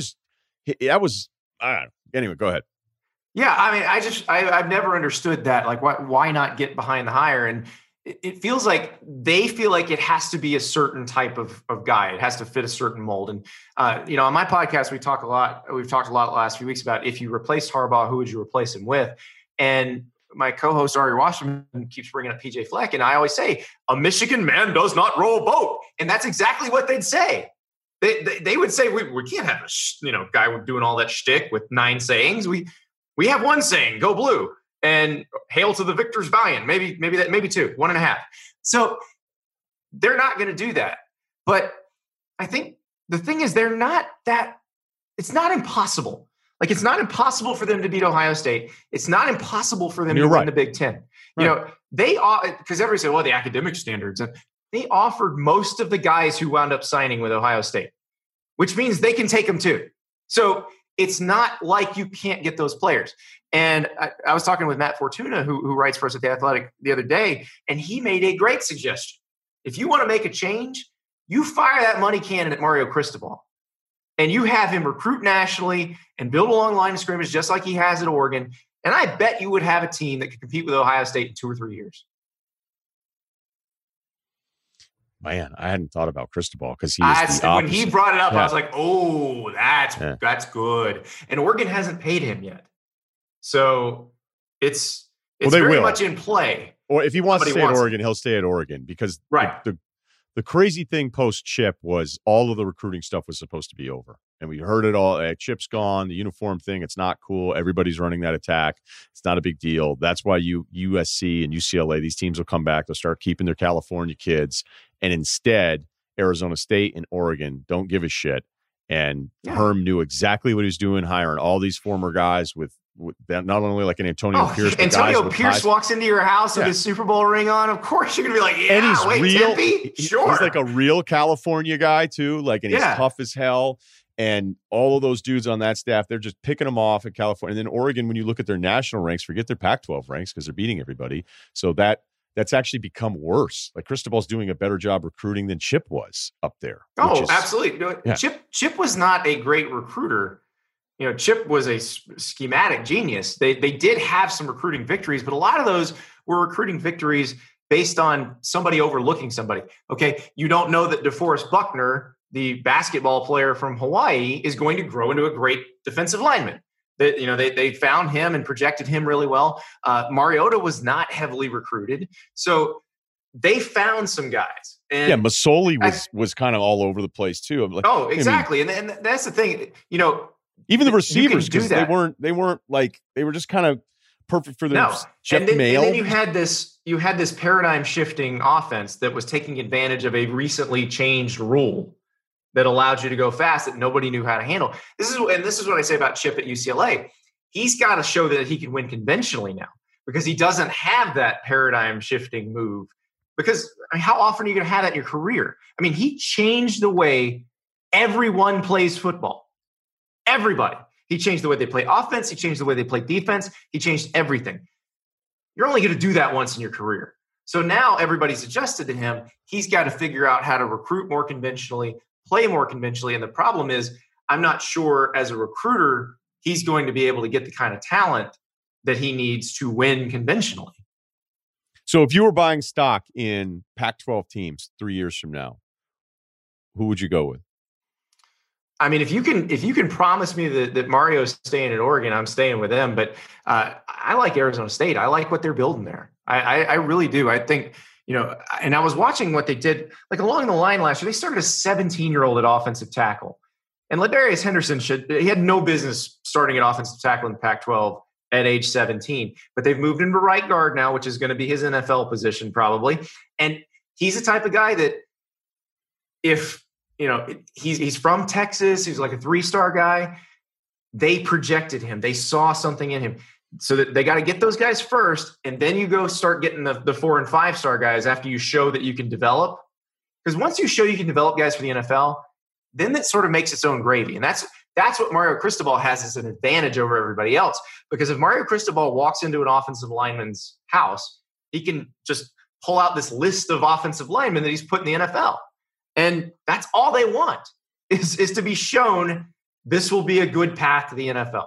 I don't know. Anyway, go ahead. Yeah. I mean, I've never understood that. Like, why not get behind the hire? And it feels like they feel like it has to be a certain type of guy. It has to fit a certain mold. And, on my podcast, we've talked a lot the last few weeks about, if you replaced Harbaugh, who would you replace him with? And my co-host Ari Washington keeps bringing up PJ Fleck. And I always say, a Michigan man does not row a boat. And that's exactly what they'd say. They would say, we can't have a guy doing all that shtick with 9 sayings. We have one saying, go blue, and hail to the victors valiant. Maybe 2, 1.5. So they're not going to do that. But I think the thing is, they're not that. It's not impossible. Like, it's not impossible for them to beat Ohio State. It's not impossible for them to win the Big Ten. Right. They are, because everybody said, well, the academic standards. They offered most of the guys who wound up signing with Ohio State, which means they can take them too. So it's not like you can't get those players. And I was talking with Matt Fortuna, who writes for us at The Athletic, the other day, and he made a great suggestion. If you want to make a change, you fire that money cannon at Mario Cristobal, and you have him recruit nationally and build a long line of scrimmage just like he has at Oregon. And I bet you would have a team that could compete with Ohio State in 2 or 3 years. Man, I hadn't thought about Cristobal, because he is the opposite. When he brought it up, I was like, oh, that's good. And Oregon hasn't paid him yet. So it's very much in play. Or if he wants to stay at Oregon, he'll stay at Oregon, because the crazy thing post Chip was all of the recruiting stuff was supposed to be over. And we heard it all. Chip's gone, the uniform thing, it's not cool. Everybody's running that attack. It's not a big deal. That's why USC and UCLA, these teams will come back. They'll start keeping their California kids. And instead, Arizona State and Oregon don't give a shit. And Herm knew exactly what he was doing, hiring all these former guys with that, not only like an Antonio Pierce. Antonio Pierce walks into your house with his Super Bowl ring on. Of course, you're going to be like, and he's real. Tempe? Sure. He's like a real California guy too. Like, and he's tough as hell. And all of those dudes on that staff, they're just picking them off in California. And then Oregon, when you look at their national ranks, forget their Pac-12 ranks, because they're beating everybody. So that's actually become worse. Like, Cristobal's doing a better job recruiting than Chip was up there. Oh, absolutely. Yeah. Chip was not a great recruiter. Chip was a schematic genius. They did have some recruiting victories, but a lot of those were recruiting victories based on somebody overlooking somebody. Okay, you don't know that DeForest Buckner, the basketball player from Hawaii, is going to grow into a great defensive lineman. They found him and projected him really well. Mariota was not heavily recruited, so they found some guys. And Masoli was kind of all over the place too. Like, exactly, and that's the thing. Even the receivers, because they weren't like, they were just kind of perfect for their Jeff Mail. And then you had this paradigm shifting offense that was taking advantage of a recently changed rule that allowed you to go fast that nobody knew how to handle. This is what I say about Chip at UCLA. He's got to show that he can win conventionally now, because he doesn't have that paradigm shifting move. Because how often are you going to have that in your career? I mean, he changed the way everyone plays football. Everybody. He changed the way they play offense. He changed the way they play defense. He changed everything. You're only going to do that once in your career. So now everybody's adjusted to him. He's got to figure out how to recruit more conventionally, play more conventionally. And the problem is, I'm not sure as a recruiter, he's going to be able to get the kind of talent that he needs to win conventionally. So if you were buying stock in Pac-12 teams 3 years from now, who would you go with? I mean, if you can promise me that Mario's staying at Oregon, I'm staying with them. But I like Arizona State. I like what they're building there. I really do. I think, and I was watching what they did, like along the line last year. They started a 17-year-old at offensive tackle. And Ladarius Henderson he had no business starting at offensive tackle in the Pac-12 at age 17. But they've moved him to right guard now, which is going to be his NFL position probably. And he's the type of guy that if he's from Texas. He's like a 3-star guy. They projected him. They saw something in him. So that they got to get those guys first, and then you go start getting the 4 and 5-star guys after you show that you can develop. Because once you show you can develop guys for the NFL, then that sort of makes its own gravy. And that's what Mario Cristobal has as an advantage over everybody else. Because if Mario Cristobal walks into an offensive lineman's house, he can just pull out this list of offensive linemen that he's put in the NFL. And that's all they want is to be shown this will be a good path to the NFL.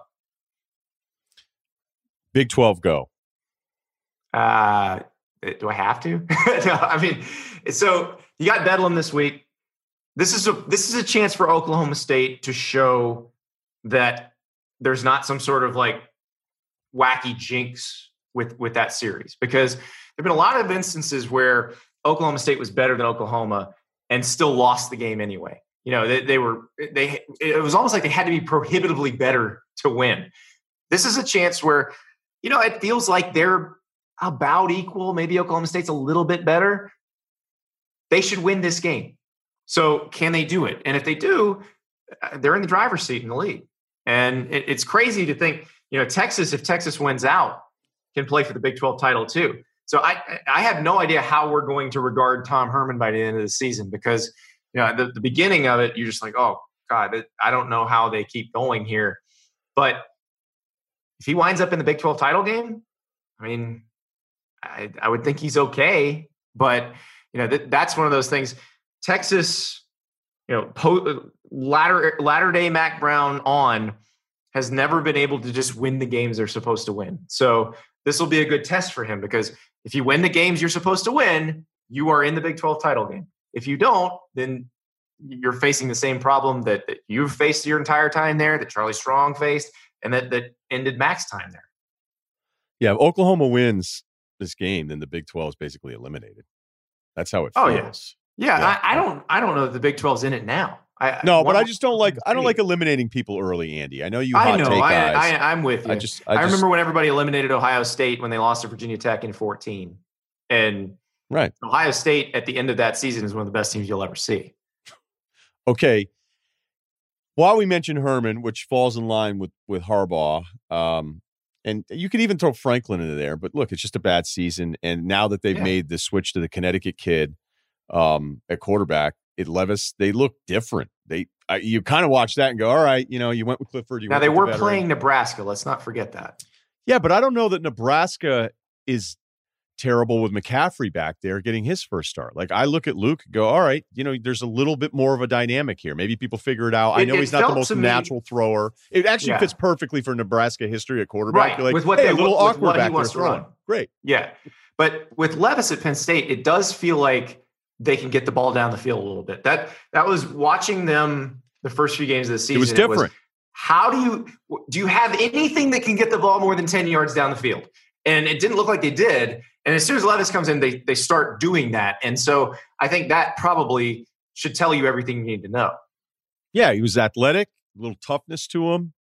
Big 12 go. Do I have to? No, I mean, so you got Bedlam this week. This is a chance for Oklahoma State to show that there's not some sort of like wacky jinx with that series, because there've been a lot of instances where Oklahoma State was better than Oklahoma and still lost the game anyway. It was almost like they had to be prohibitively better to win. This is a chance where, it feels like they're about equal. Maybe Oklahoma State's a little bit better. They should win this game. So can they do it? And if they do, they're in the driver's seat in the league. And it's crazy to think, Texas, if Texas wins out, can play for the Big 12 title too. So I have no idea how we're going to regard Tom Herman by the end of the season, because at the beginning of it, you're just like, oh God, I don't know how they keep going here. But if he winds up in the Big 12 title game, I mean, I would think he's okay. But that's one of those things. Texas, latter day Mac Brown on has never been able to just win the games they're supposed to win. So this will be a good test for him, because if you win the games you're supposed to win, you are in the Big 12 title game. If you don't, then you're facing the same problem that you've faced your entire time there, that Charlie Strong faced, and that ended Mac's time there. Yeah, if Oklahoma wins this game, then the Big 12 is basically eliminated. That's how it feels. Oh, yeah. I don't know that the Big 12's in it now. But I just don't like eliminating people early, Andy. I know you hot take guys. I'm with you. I remember when everybody eliminated Ohio State when they lost to Virginia Tech in 2014. And right. Ohio State at the end of that season is one of the best teams you'll ever see. Okay. While we mention Herman, which falls in line with Harbaugh, and you could even throw Franklin into there, but look, it's just a bad season. And now that they've made the switch to the Connecticut kid at quarterback, Levis, they look different. You kind of watch that and go, all right, you went with Clifford. Now they were playing Nebraska. Let's not forget that. Yeah, but I don't know that Nebraska is terrible with McCaffrey back there getting his first start. Like, I look at Luke and go, all right, there's a little bit more of a dynamic here. Maybe people figure it out. I know he's not the most natural thrower. It actually fits perfectly for Nebraska history at quarterback. Right. With what a little awkward back there throwing. Great. Yeah. But with Levis at Penn State, it does feel like they can get the ball down the field a little bit. That was watching them the first few games of the season. It was different. How do you have anything that can get the ball more than 10 yards down the field? And it didn't look like they did. And as soon as Levis comes in, they start doing that. And so I think that probably should tell you everything you need to know. Yeah, he was athletic, a little toughness to him.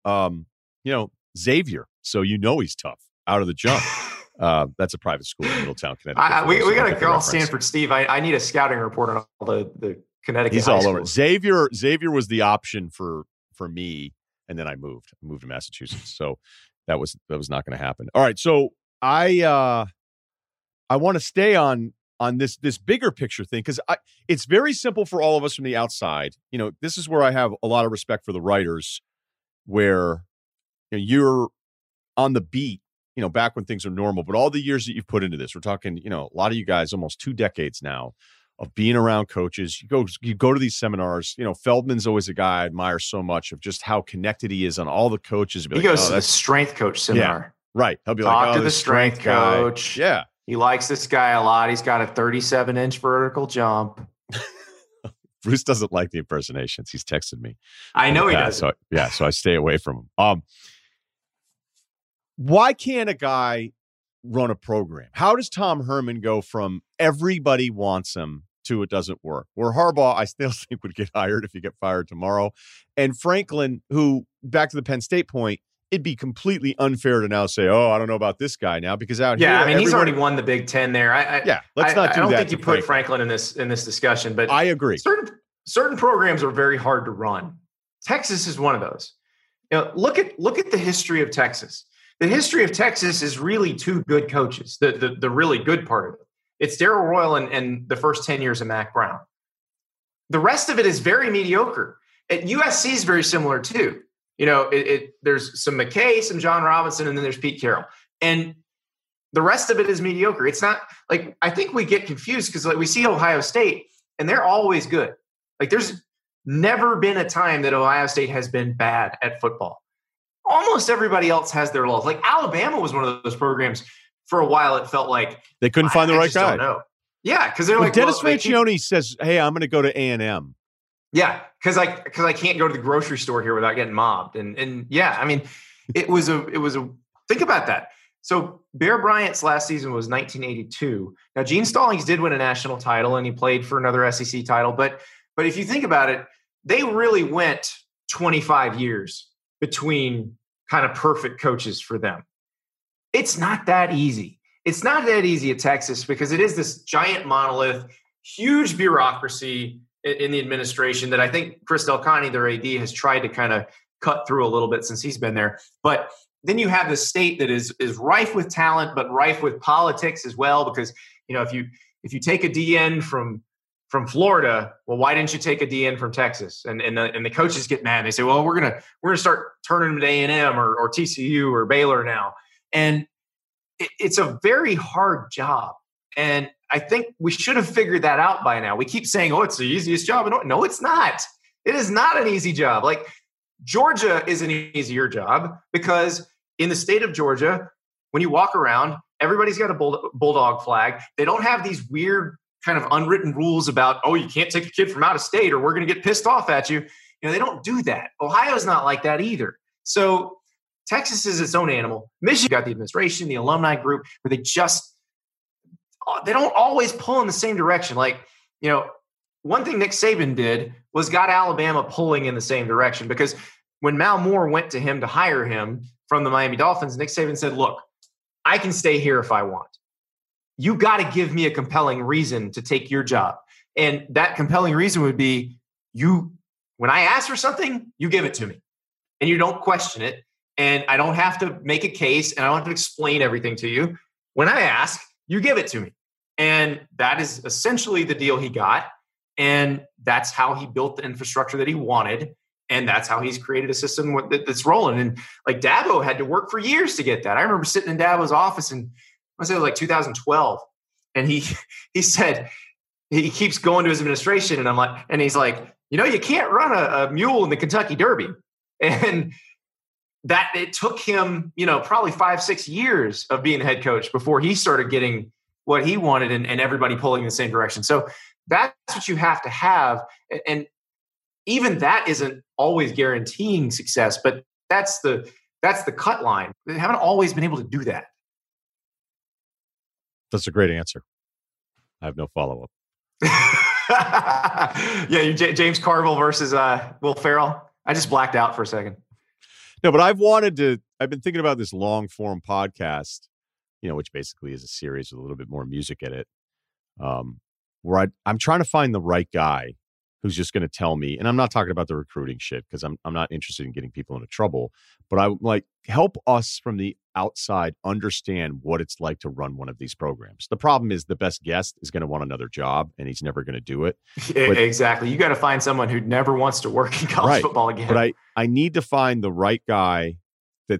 Xavier. So he's tough out of the jump. That's a private school in Middletown, Connecticut. We got to call Stanford Steve. I need a scouting report on all the Connecticut. He's all over. Xavier was the option for me, and then I moved to Massachusetts. So that was not going to happen. All right, so I want to stay on this bigger picture thing, because it's very simple for all of us from the outside. This is where I have a lot of respect for the writers, where you're on the beat, back when things are normal, but all the years that you've put into this, we're talking, a lot of you guys, almost 2 decades now of being around coaches. You go to these seminars. Feldman's always a guy I admire so much of just how connected he is on all the coaches. He goes to the strength coach seminar. Yeah, right. He'll be talk to the strength coach. Guy. Yeah. He likes this guy a lot. He's got a 37-inch vertical jump. Bruce doesn't like the impersonations. He's texted me. I know he does. So I stay away from him. Why can't a guy run a program? How does Tom Herman go from everybody wants him to it doesn't work? Where Harbaugh, I still think, would get hired if he get fired tomorrow. And Franklin, who, back to the Penn State point, it'd be completely unfair to now say, I don't know about this guy now, because out here, he's already won the Big Ten there. Let's not do that. I don't think you put Franklin in this discussion, but I agree. Certain programs are very hard to run. Texas is one of those. Look at the history of Texas. The history of Texas is really 2 good coaches. The really good part of it. It's Darrell Royal and the first 10 years of Mack Brown. The rest of it is very mediocre. At USC is very similar too. There's some McKay, some John Robinson, and then there's Pete Carroll. And the rest of it is mediocre. It's not like, I think we get confused because we see Ohio State and they're always good. Like there's never been a time that Ohio State has been bad at football. Almost everybody else has their lulls. Like Alabama was one of those programs for a while. It felt like they couldn't find the right guy. Don't know. Yeah, because they're like Dennis Franchione says, "Hey, I'm going to go to A&M." Yeah, because I can't go to the grocery store here without getting mobbed. And yeah, I mean, it was a think about that. So Bear Bryant's last season was 1982. Now Gene Stallings did win a national title and he played for another SEC title, but if you think about it, they really went 25 years between kind of perfect coaches for them. It's not that easy. It's not that easy at Texas because it is this giant monolith, huge bureaucracy in the administration that I think Chris Del Conte, their AD, has tried to kind of cut through a little bit since he's been there. But then you have this state that is rife with talent, but rife with politics as well. Because if you take a DN from Florida, well, why didn't you take a DN from Texas? And the coaches get mad. They say, well, we're gonna start turning them to A&M or TCU or Baylor now. And it's a very hard job. And I think we should have figured that out by now. We keep saying, it's the easiest job. No, it's not. It is not an easy job. Like Georgia is an easier job because in the state of Georgia, when you walk around, everybody's got a bulldog flag. They don't have these weird kind of unwritten rules about, you can't take a kid from out of state or we're going to get pissed off at you. They don't do that. Ohio's not like that either. So Texas is its own animal. Michigan got the administration, the alumni group, where they don't always pull in the same direction. Like, one thing Nick Saban did was got Alabama pulling in the same direction because when Mal Moore went to him to hire him from the Miami Dolphins, Nick Saban said, look, I can stay here if I want. You got to give me a compelling reason to take your job. And that compelling reason would be when I ask for something, you give it to me and you don't question it. And I don't have to make a case and I don't have to explain everything to you. When I ask, you give it to me. And that is essentially the deal he got. And that's how he built the infrastructure that he wanted. And that's how he's created a system that's rolling. And like Dabo had to work for years to get that. I remember sitting in Dabo's office in, I say like 2012. And he said, he keeps going to his administration. And he's like, you can't run a mule in the Kentucky Derby. And that it took him, probably 5-6 years of being head coach before he started getting what he wanted and everybody pulling in the same direction. So that's what you have to have. And even that isn't always guaranteeing success, but that's the cut line. They haven't always been able to do that. That's a great answer. I have no follow-up. Yeah, James Carville versus Will Ferrell. I just blacked out for a second. No, but I've been thinking about this long form podcast, which basically is a series with a little bit more music in it, where I'm trying to find the right guy who's just going to tell me, and I'm not talking about the recruiting shit because I'm not interested in getting people into trouble, but I like help us from the outside understand what it's like to run one of these programs. The problem is the best guest is going to want another job and he's never going to do it. Exactly. You got to find someone who never wants to work in college football again. But I need to find the right guy that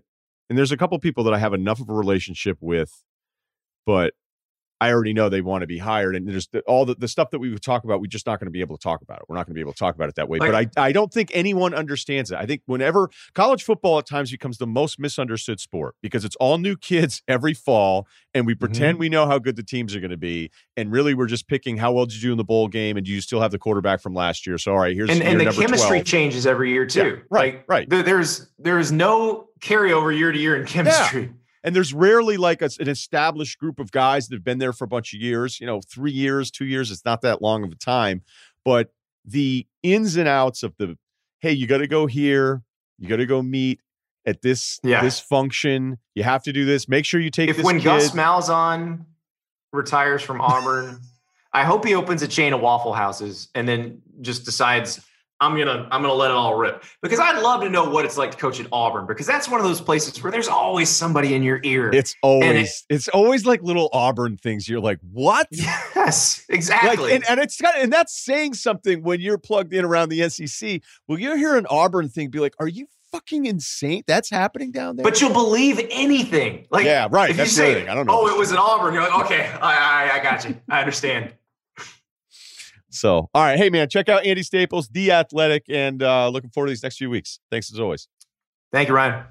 and there's a couple people that I have enough of a relationship with, but I already know they want to be hired. And there's all the stuff that we would talk about, we're just not going to be able to talk about it. We're not going to be able to talk about it that way. But I don't think anyone understands it. I think whenever college football at times becomes the most misunderstood sport because it's all new kids every fall, and we pretend we know how good the teams are going to be. And really, we're just picking how well did you do in the bowl game, and do you still have the quarterback from last year? So, all right, here's and the number chemistry 12. changes every year too. Yeah, right. There's no carryover year to year in chemistry. Yeah. And there's rarely like an established group of guys that have been there for a bunch of years, 3 years, 2 years. It's not that long of a time. But the ins and outs of hey, you got to go here. You got to go meet at this function. You have to do this. Make sure you take this when kid. Gus Malzahn retires from Auburn, I hope he opens a chain of Waffle Houses and then just decides, I'm gonna let it all rip, because I'd love to know what it's like to coach at Auburn, because that's one of those places where there's always somebody in your ear. It's always like little Auburn things. You're like, what? Yes, exactly. And that's saying something when you're plugged in around the SEC. Well, you hear an Auburn thing, be like, are you fucking insane? That's happening down there. But you'll believe anything. Like, yeah, right. If that's you say, I don't know. Oh, it was an Auburn. You're like, okay, I got you. I understand. So, all right. Hey, man, check out Andy Staples, The Athletic, and looking forward to these next few weeks. Thanks as always. Thank you, Ryan.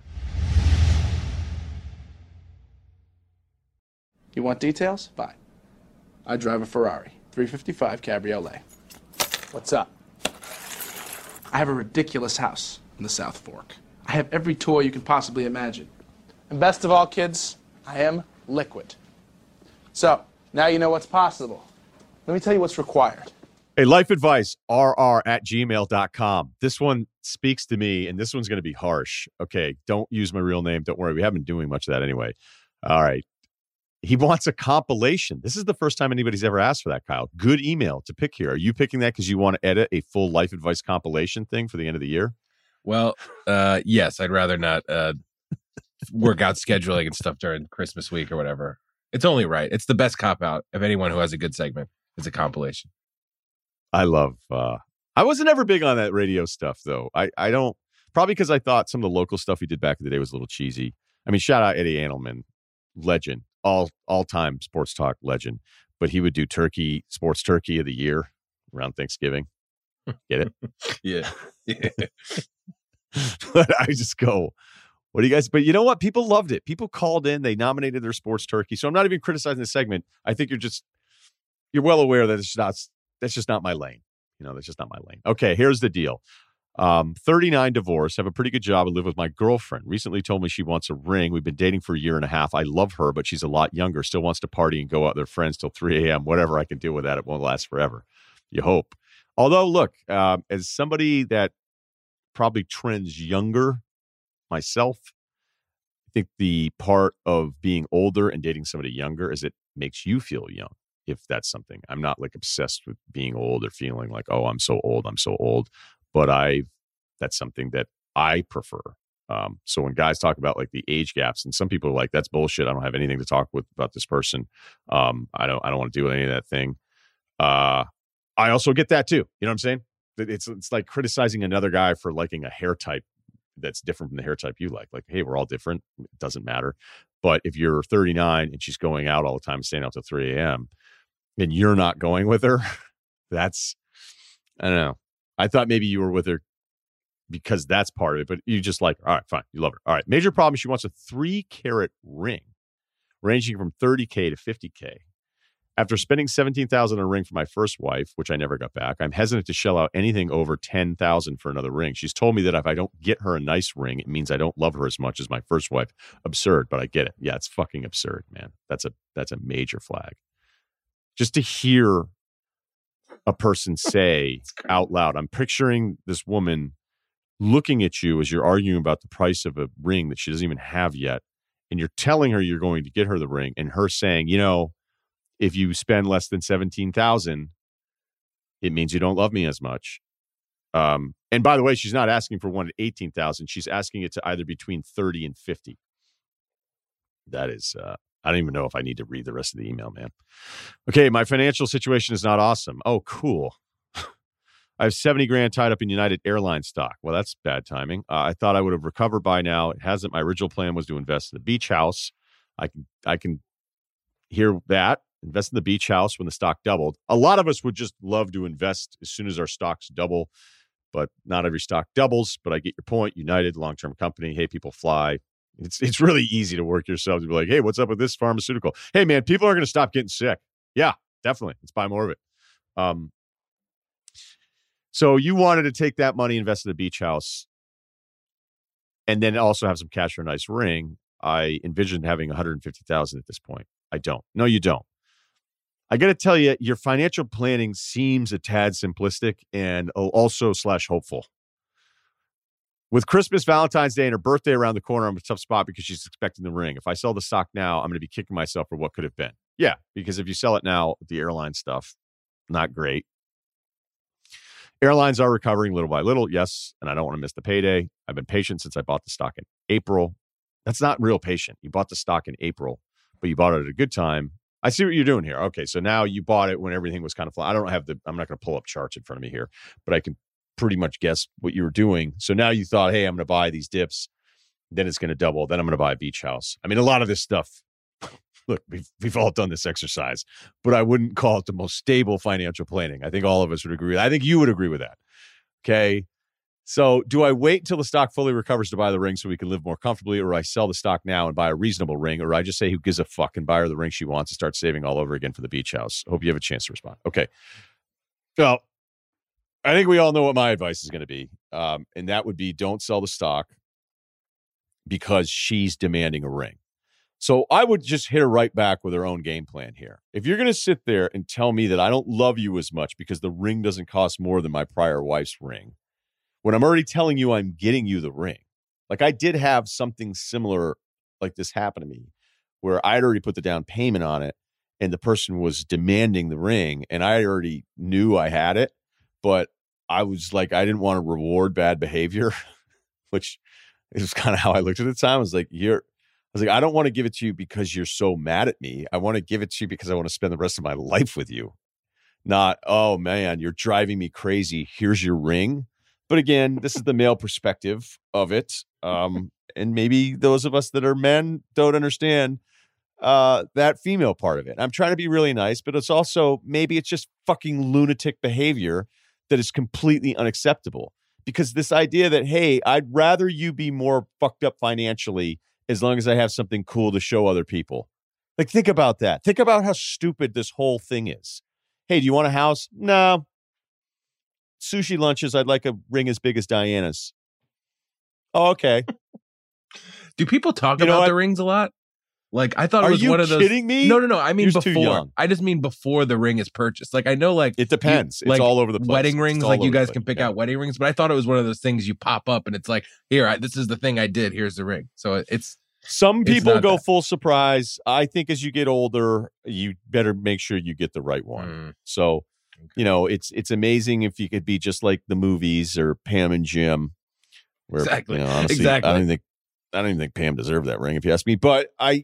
You want details? Fine. I drive a Ferrari 355 Cabriolet. What's up? I have a ridiculous house in the South Fork. I have every toy you can possibly imagine. And best of all, kids, I am liquid. So, now you know what's possible. Let me tell you what's required. Hey, life advice, rr@gmail.com. This one speaks to me, and this one's going to be harsh. Okay, don't use my real name. Don't worry. We haven't been doing much of that anyway. All right. He wants a compilation. This is the first time anybody's ever asked for that, Kyle. Good email to pick here. Are you picking that because you want to edit a full life advice compilation thing for the end of the year? Well, yes. I'd rather not work out scheduling and stuff during Christmas week or whatever. It's only right. It's the best cop-out of anyone who has a good segment. It's a compilation. I love, I wasn't ever big on that radio stuff, though. I don't, probably because I thought some of the local stuff he did back in the day was a little cheesy. I mean, shout out Eddie Annelman, legend, all-time sports talk legend. But he would do sports turkey of the year around Thanksgiving. Get it? Yeah. But I just go, what do you guys, but you know what? People loved it. People called in, they nominated their sports turkey. So I'm not even criticizing the segment. I think you're well aware that that's just not my lane. That's just not my lane. Okay, here's the deal. 39, divorced, have a pretty good job, and live with my girlfriend. Recently told me she wants a ring. We've been dating for a year and a half. I love her, but she's a lot younger. Still wants to party and go out with her friends till 3 a.m. Whatever I can deal with that. It won't last forever. You hope. Although, look, as somebody that probably trends younger myself, I think the part of being older and dating somebody younger is it makes you feel young. If that's something, I'm not like obsessed with being old or feeling like, oh, I'm so old. But that's something that I prefer. So when guys talk about like the age gaps, and some people are like, that's bullshit. I don't have anything to talk with about this person. I don't want to do any of that thing. I also get that too. You know what I'm saying? It's like criticizing another guy for liking a hair type that's different from the hair type you like. Like, hey, we're all different. It doesn't matter. But if you're 39 and she's going out all the time, staying out till 3 a.m., and you're not going with her, I don't know. I thought maybe you were with her because that's part of it, but you just like her. All right, fine. You love her. All right. Major problem. She wants a 3-carat ring ranging from $30K to $50K. After spending $17,000 on a ring for my first wife, which I never got back, I'm hesitant to shell out anything over $10,000 for another ring. She's told me that if I don't get her a nice ring, it means I don't love her as much as my first wife. Absurd, but I get it. Yeah, it's fucking absurd, man. That's a major flag. Just to hear a person say out loud, I'm picturing this woman looking at you as you're arguing about the price of a ring that she doesn't even have yet, and you're telling her you're going to get her the ring, and her saying, if you spend less than $17,000, it means you don't love me as much. And by the way, she's not asking for one at $18,000. She's asking it to either between 30 and 50. That is, I don't even know if I need to read the rest of the email, man. Okay, my financial situation is not awesome. Oh, cool. I have 70 grand tied up in United Airlines stock. Well, that's bad timing. I thought I would have recovered by now. It hasn't. My original plan was to invest in the beach house. I can hear that. Invest in the beach house when the stock doubled. A lot of us would just love to invest as soon as our stocks double, but not every stock doubles. But I get your point. United, long-term company. Hey, people fly. It's really easy to work yourself to be like, hey, what's up with this pharmaceutical? Hey, man, people are going to stop getting sick. Yeah, definitely. Let's buy more of it. So you wanted to take that money, invest in the beach house, and then also have some cash for a nice ring. I envisioned having $150,000 at this point. I don't. No, you don't. I got to tell you, your financial planning seems a tad simplistic and also /hopeful. With Christmas, Valentine's Day, and her birthday around the corner, I'm in a tough spot because she's expecting the ring. If I sell the stock now, I'm going to be kicking myself for what could have been. Yeah, because if you sell it now, the airline stuff, not great. Airlines are recovering little by little, yes, and I don't want to miss the payday. I've been patient since I bought the stock in April. That's not real patient. You bought the stock in April, but you bought it at a good time. I see what you're doing here. Okay, so now you bought it when everything was kind of flat. I'm not going to pull up charts in front of me here, but I can pretty much guess what you were doing. So now you thought, hey, I'm going to buy these dips, then it's going to double, then I'm going to buy a beach house. I mean, a lot of this stuff, look, we've all done this exercise, but I wouldn't call it the most stable financial planning. I think all of us would agree. I think you would agree with that. Okay. So do I wait until the stock fully recovers to buy the ring so we can live more comfortably, or I sell the stock now and buy a reasonable ring, or I just say who gives a fuck and buy her the ring she wants and start saving all over again for the beach house? Hope you have a chance to respond. Okay. Well, I think we all know what my advice is going to be. And that would be don't sell the stock because she's demanding a ring. So I would just hit her right back with her own game plan here. If you're going to sit there and tell me that I don't love you as much because the ring doesn't cost more than my prior wife's ring, when I'm already telling you I'm getting you the ring. Like I did have something similar like this happen to me where I'd already put the down payment on it and the person was demanding the ring and I already knew I had it, but I was like, I didn't want to reward bad behavior, which is kind of how I looked at the time. I was like, I don't want to give it to you because you're so mad at me. I want to give it to you because I want to spend the rest of my life with you. Not, oh man, you're driving me crazy. Here's your ring. But again, this is the male perspective of it. And maybe those of us that are men don't understand that female part of it. I'm trying to be really nice, but it's also, maybe it's just fucking lunatic behavior that is completely unacceptable. Because this idea that, hey, I'd rather you be more fucked up financially as long as I have something cool to show other people. Like, think about that. Think about how stupid this whole thing is. Hey, do you want a house? No. Sushi lunches, I'd like a ring as big as Diana's. Oh, okay. Do people talk about the rings a lot? Like, I thought it was one of those. Are you kidding me? No. I mean, You're too before. young. I just mean before the ring is purchased. Like, I know, like. It depends. It's like all over the place. Wedding rings, like you guys can pick out wedding rings, but I thought it was one of those things you pop up and it's like, here, this is the thing I did. Here's the ring. So it's. Some people go full surprise. I think as you get older, you better make sure you get the right one. So, you know, it's amazing if you could be just like the movies or Pam and Jim. Where, exactly. You know, honestly, exactly. I don't even think Pam deserved that ring, if you ask me. But I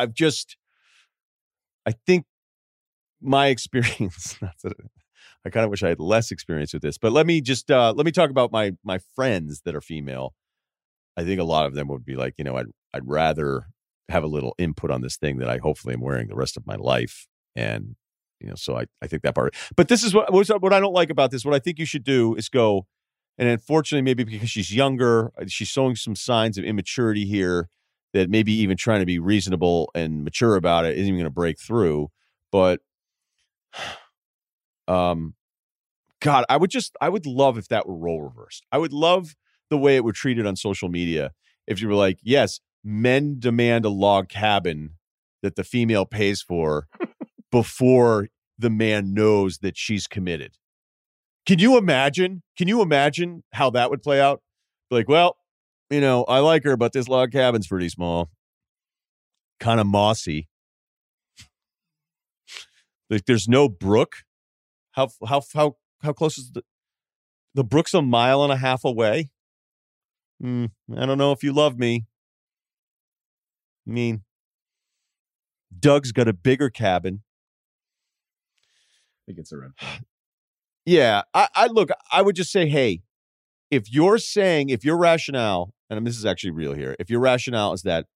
think my experience. Not that I kind of wish I had less experience with this, but let me talk about my friends that are female. I think a lot of them would be like, you know, I'd rather have a little input on this thing that I hopefully am wearing the rest of my life. And, you know, so I think that part. But this is what I don't like about this. What I think you should do is go, and unfortunately, maybe because she's younger, she's showing some signs of immaturity here that maybe even trying to be reasonable and mature about it isn't even going to break through. But, God, I would love if that were role reversed. I would love the way it were treated on social media. If you were like, yes, men demand a log cabin that the female pays for before the man knows that she's committed. Can you imagine how that would play out? Like, well, you know, I like her, but this log cabin's pretty small. Kind of mossy. Like, there's no brook. How close is the brook's a mile and a half away? I don't know if you love me. I mean, Doug's got a bigger cabin. I think it's around. Yeah. I look, I would just say, hey, if your rationale, and this is actually real here, if your rationale is that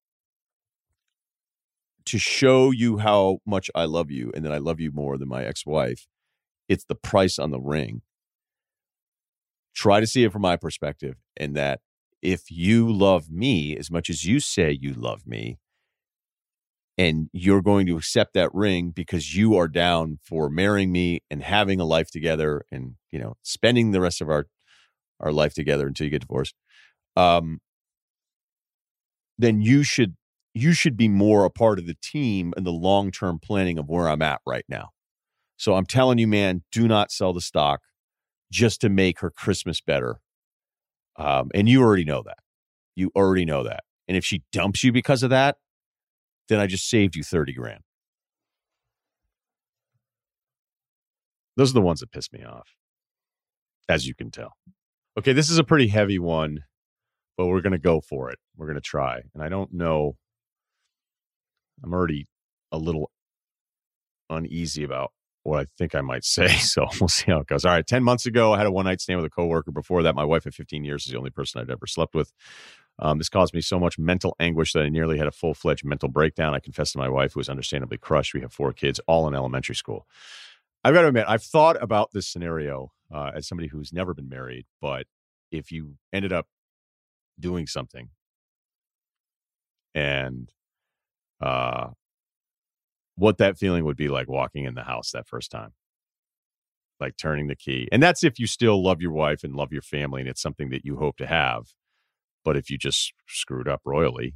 to show you how much I love you and that I love you more than my ex-wife, it's the price on the ring. Try to see it from my perspective, and that if you love me as much as you say you love me, and you're going to accept that ring because you are down for marrying me and having a life together and, spending the rest of our life together until you get divorced, then you should be more a part of the team and the long-term planning of where I'm at right now. So I'm telling you, man, do not sell the stock just to make her Christmas better. And you already know that. And if she dumps you because of that, then I just saved you $30,000. Those are the ones that piss me off, as you can tell. Okay, this is a pretty heavy one, but we're going to go for it. We're going to try. And I don't know. I'm already a little uneasy about what I think I might say, so we'll see how it goes. All right, 10 months ago, I had a one-night stand with a coworker. Before that, my wife of 15 years is the only person I'd ever slept with. This caused me so much mental anguish that I nearly had a full-fledged mental breakdown. I confessed to my wife, who was understandably crushed. We have 4 kids, all in elementary school. I've got to admit, I've thought about this scenario as somebody who's never been married, but if you ended up doing something and what that feeling would be like walking in the house that first time, like turning the key. And that's if you still love your wife and love your family and it's something that you hope to have. But if you just screwed up royally,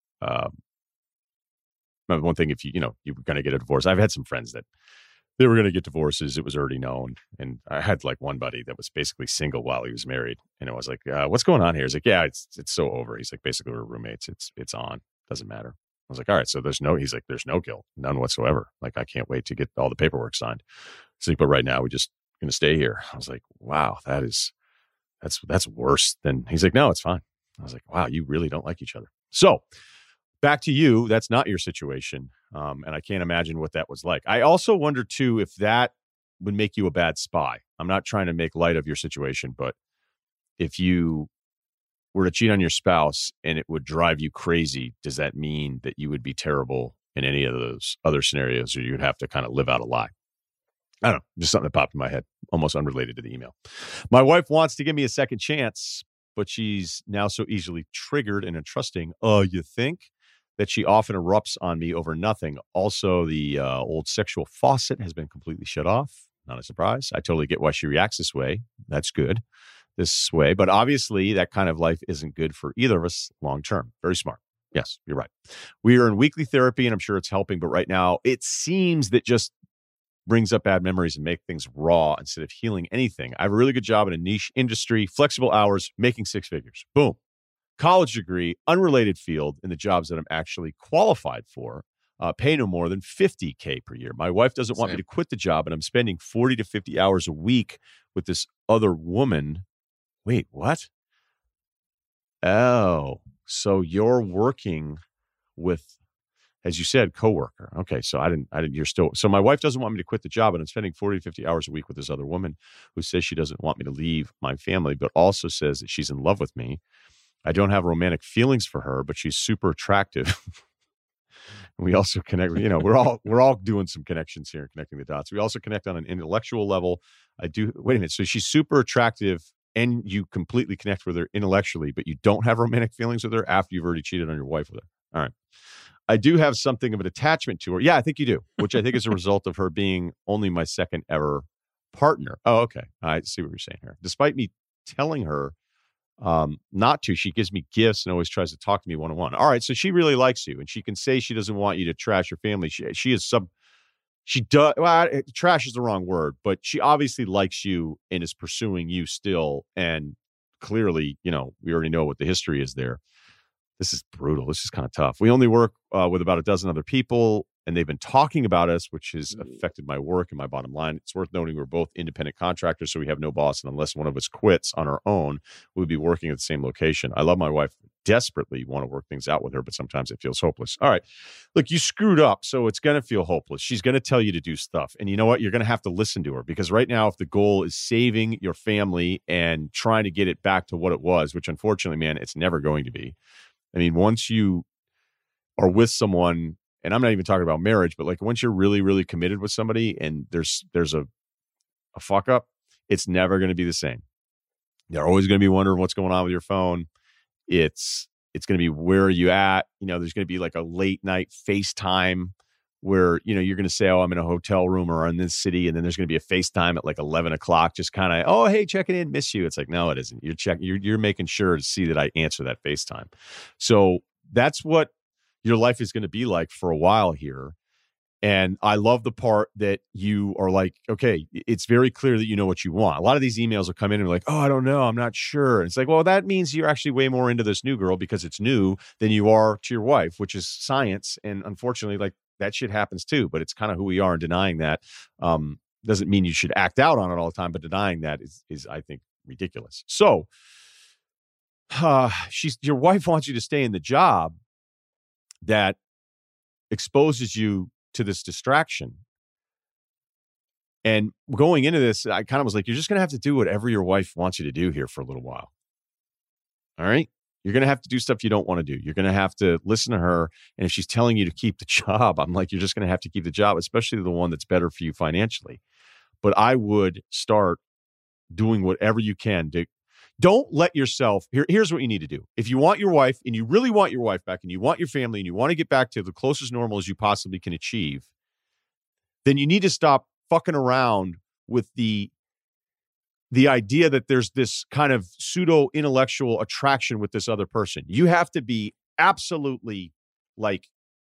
one thing, if you were going to get a divorce, I've had some friends that they were going to get divorces. It was already known. And I had like one buddy that was basically single while he was married. And I was like, what's going on here? He's like, yeah, it's so over. He's like, basically we're roommates. It's on. Doesn't matter. I was like, all right, so there's no guilt, none whatsoever. Like, I can't wait to get all the paperwork signed. He's like, but right now we're just going to stay here. I was like, wow, that's worse than, he's like, no, it's fine. I was like, wow, you really don't like each other. So back to you. That's not your situation. And I can't imagine what that was like. I also wonder too, if that would make you a bad spy. I'm not trying to make light of your situation, but if you were to cheat on your spouse and it would drive you crazy, does that mean that you would be terrible in any of those other scenarios, or you'd have to kind of live out a lie? I don't know. Just something that popped in my head, almost unrelated to the email. My wife wants to give me a second chance, but she's now so easily triggered and untrusting. You think? That she often erupts on me over nothing. Also, the old sexual faucet has been completely shut off. Not a surprise. I totally get why she reacts this way. That's good. This way. But obviously, that kind of life isn't good for either of us long term. Very smart. Yes, you're right. We are in weekly therapy, and I'm sure it's helping. But right now, it seems that just brings up bad memories and make things raw instead of healing anything. I have a really good job in a niche industry, flexible hours, making 6 figures. Boom. College degree, unrelated field in the jobs that I'm actually qualified for, pay no more than $50K per year. My wife doesn't want me to quit the job, and I'm spending 40 to 50 hours a week with this other woman. Wait, what? Oh, so you're working with, as you said, coworker. Okay, so I didn't, you're still, so my wife doesn't want me to quit the job, and I'm spending 40 to 50 hours a week with this other woman who says she doesn't want me to leave my family, but also says that she's in love with me. I don't have romantic feelings for her, but she's super attractive. And we also connect, we're all doing some connections here, connecting the dots. We also connect on an intellectual level. Wait a minute. So she's super attractive and you completely connect with her intellectually, but you don't have romantic feelings with her after you've already cheated on your wife with her. All right. I do have something of an attachment to her. Yeah, I think you do, which I think is a result of her being only my second ever partner. Oh, okay. I see what you're saying here. Despite me telling her not to, she gives me gifts and always tries to talk to me one-on-one. All right, so she really likes you, and she can say she doesn't want you to trash your family. She does. Well, trash is the wrong word, but she obviously likes you and is pursuing you still. And clearly, we already know what the history is there. This is brutal. This is kind of tough. We only work with about a dozen other people. and they've been talking about us, which has affected my work and my bottom line. It's worth noting we're both independent contractors, so we have no boss, and unless one of us quits on our own, we'll be working at the same location. I love my wife, desperately want to work things out with her, but sometimes it feels hopeless. All right, look, you screwed up, so it's going to feel hopeless. She's going to tell you to do stuff, and you know what? You're going to have to listen to her, because right now, if the goal is saving your family and trying to get it back to what it was, which unfortunately, man, it's never going to be. I mean, once you are with someone, and I'm not even talking about marriage, but like once you're really, really committed with somebody and there's a fuck up, it's never going to be the same. They're always going to be wondering what's going on with your phone. It's going to be, where are you at? You know, there's going to be like a late night FaceTime where, you know, you're going to say, oh, I'm in a hotel room or in this city. And then there's going to be a FaceTime at like 11 o'clock, just kind of, oh, hey, checking in, miss you. It's like, no, it isn't. You're making sure to see that I answer that FaceTime. So that's what your life is going to be like for a while here. And I love the part that you are like, okay, it's very clear that you know what you want. A lot of these emails will come in and be like, oh, I don't know, I'm not sure. And it's like, well, that means you're actually way more into this new girl because it's new than you are to your wife, which is science. And unfortunately, like that shit happens too, but it's kind of who we are, and denying that doesn't mean you should act out on it all the time, but denying that is I think, ridiculous. So your wife wants you to stay in the job that exposes you to this distraction. And going into this, I kind of was like, you're just going to have to do whatever your wife wants you to do here for a little while. All right? You're going to have to do stuff you don't want to do. You're going to have to listen to her. And if she's telling you to keep the job, I'm like, you're just going to have to keep the job, especially the one that's better for you financially. But I would start doing whatever you can to. Don't let yourself, here's what you need to do. If you want your wife, and you really want your wife back, and you want your family, and you want to get back to the closest normal as you possibly can achieve, then you need to stop fucking around with the idea that there's this kind of pseudo intellectual attraction with this other person. You have to be absolutely like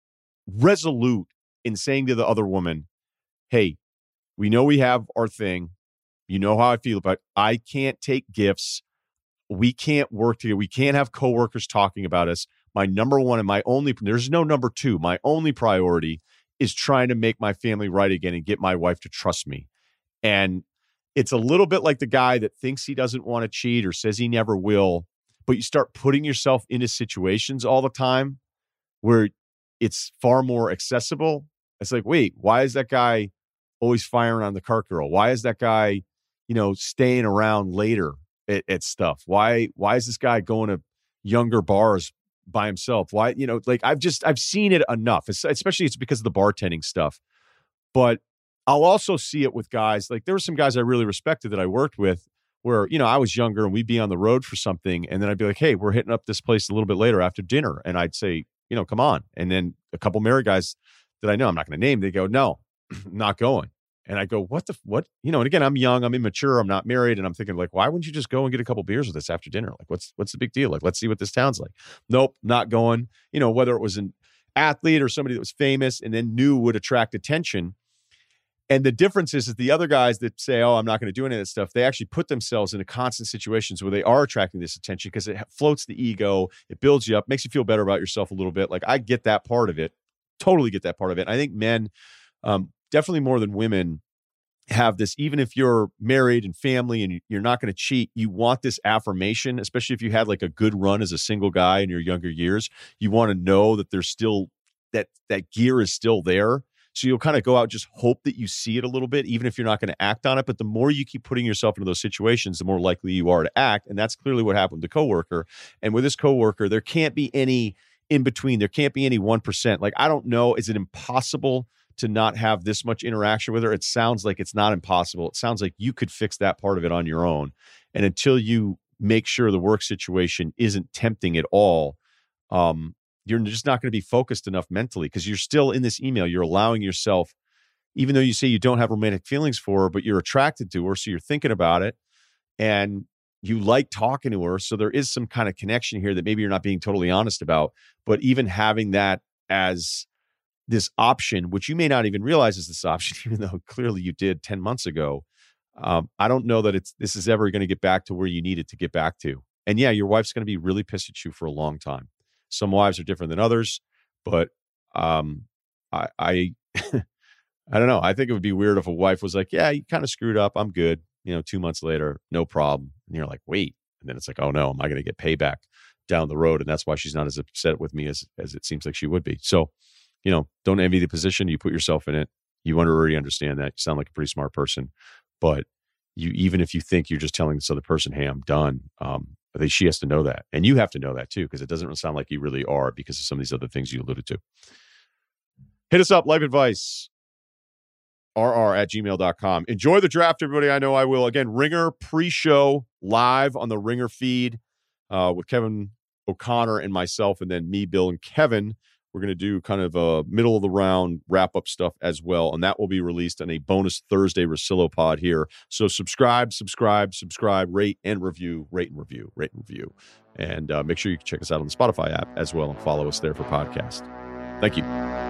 resolute in saying to the other woman, hey, we know we have our thing. You know how I feel about it. I can't take gifts. We can't work together. We can't have coworkers talking about us. My number one and my only, there's no number two. My only priority is trying to make my family right again and get my wife to trust me. And it's a little bit like the guy that thinks he doesn't want to cheat or says he never will, but you start putting yourself into situations all the time where it's far more accessible. It's like, wait, why is that guy always firing on the cart girl? Why is that guy, you know, staying around later at stuff? Why is this guy going to younger bars by himself? Why, you know, like I've seen it enough, especially it's because of the bartending stuff. But I'll also see it with guys. Like there were some guys I really respected that I worked with where, you know, I was younger and we'd be on the road for something. And then I'd be like, hey, we're hitting up this place a little bit later after dinner. And I'd say, you know, come on. And then a couple married guys that I know, I'm not going to name, they go, no, not going. And I go, what? You know, and again, I'm young, I'm immature, I'm not married. And I'm thinking like, why wouldn't you just go and get a couple beers with us after dinner? Like, what's the big deal? Like, let's see what this town's like. Nope, not going. You know, whether it was an athlete or somebody that was famous and then knew would attract attention. And the difference is that the other guys that say, oh, I'm not going to do any of that stuff, they actually put themselves into constant situations where they are attracting this attention because it floats the ego, it builds you up, makes you feel better about yourself a little bit. Like I get that part of it, totally get that part of it. I think men, definitely more than women, have this. Even if you're married and family and you're not going to cheat, you want this affirmation, especially if you had like a good run as a single guy in your younger years. You want to know that there's still that gear is still there. So you'll kind of go out, just hope that you see it a little bit, even if you're not going to act on it. But the more you keep putting yourself into those situations, the more likely you are to act. And that's clearly what happened with the coworker. And with this coworker, there can't be any in between. There can't be any 1%. Like, I don't know. Is it impossible to not have this much interaction with her? It sounds like it's not impossible. It sounds like you could fix that part of it on your own. And until you make sure the work situation isn't tempting at all, you're just not going to be focused enough mentally because you're still in this email. You're allowing yourself, even though you say you don't have romantic feelings for her, but you're attracted to her. So you're thinking about it and you like talking to her. So there is some kind of connection here that maybe you're not being totally honest about. But even having that as this option, which you may not even realize is this option, even though clearly you did 10 months ago, I don't know that this is ever going to get back to where you need it to get back to. And yeah, your wife's going to be really pissed at you for a long time. Some wives are different than others, but I I don't know. I think it would be weird if a wife was like, yeah, you kind of screwed up. I'm good. 2 months later, no problem. And you're like, wait. And then it's like, oh no, am I going to get payback down the road? And that's why she's not as upset with me as it seems like she would be. So, don't envy the position. You put yourself in it. You already understand that. You sound like a pretty smart person. But even if you think you're just telling this other person, hey, I'm done, I think she has to know that. And you have to know that too, because it doesn't sound like you really are because of some of these other things you alluded to. Hit us up, life advice, rr@gmail.com. Enjoy the draft, everybody. I know I will. Again, Ringer pre-show live on the Ringer feed with Kevin O'Connor and myself, and then me, Bill, and Kevin. We're going to do kind of a middle of the round wrap-up stuff as well, and that will be released on a bonus Thursday Russillo pod here. So subscribe, rate and review. And make sure you check us out on the Spotify app as well and follow us there for podcasts. Thank you.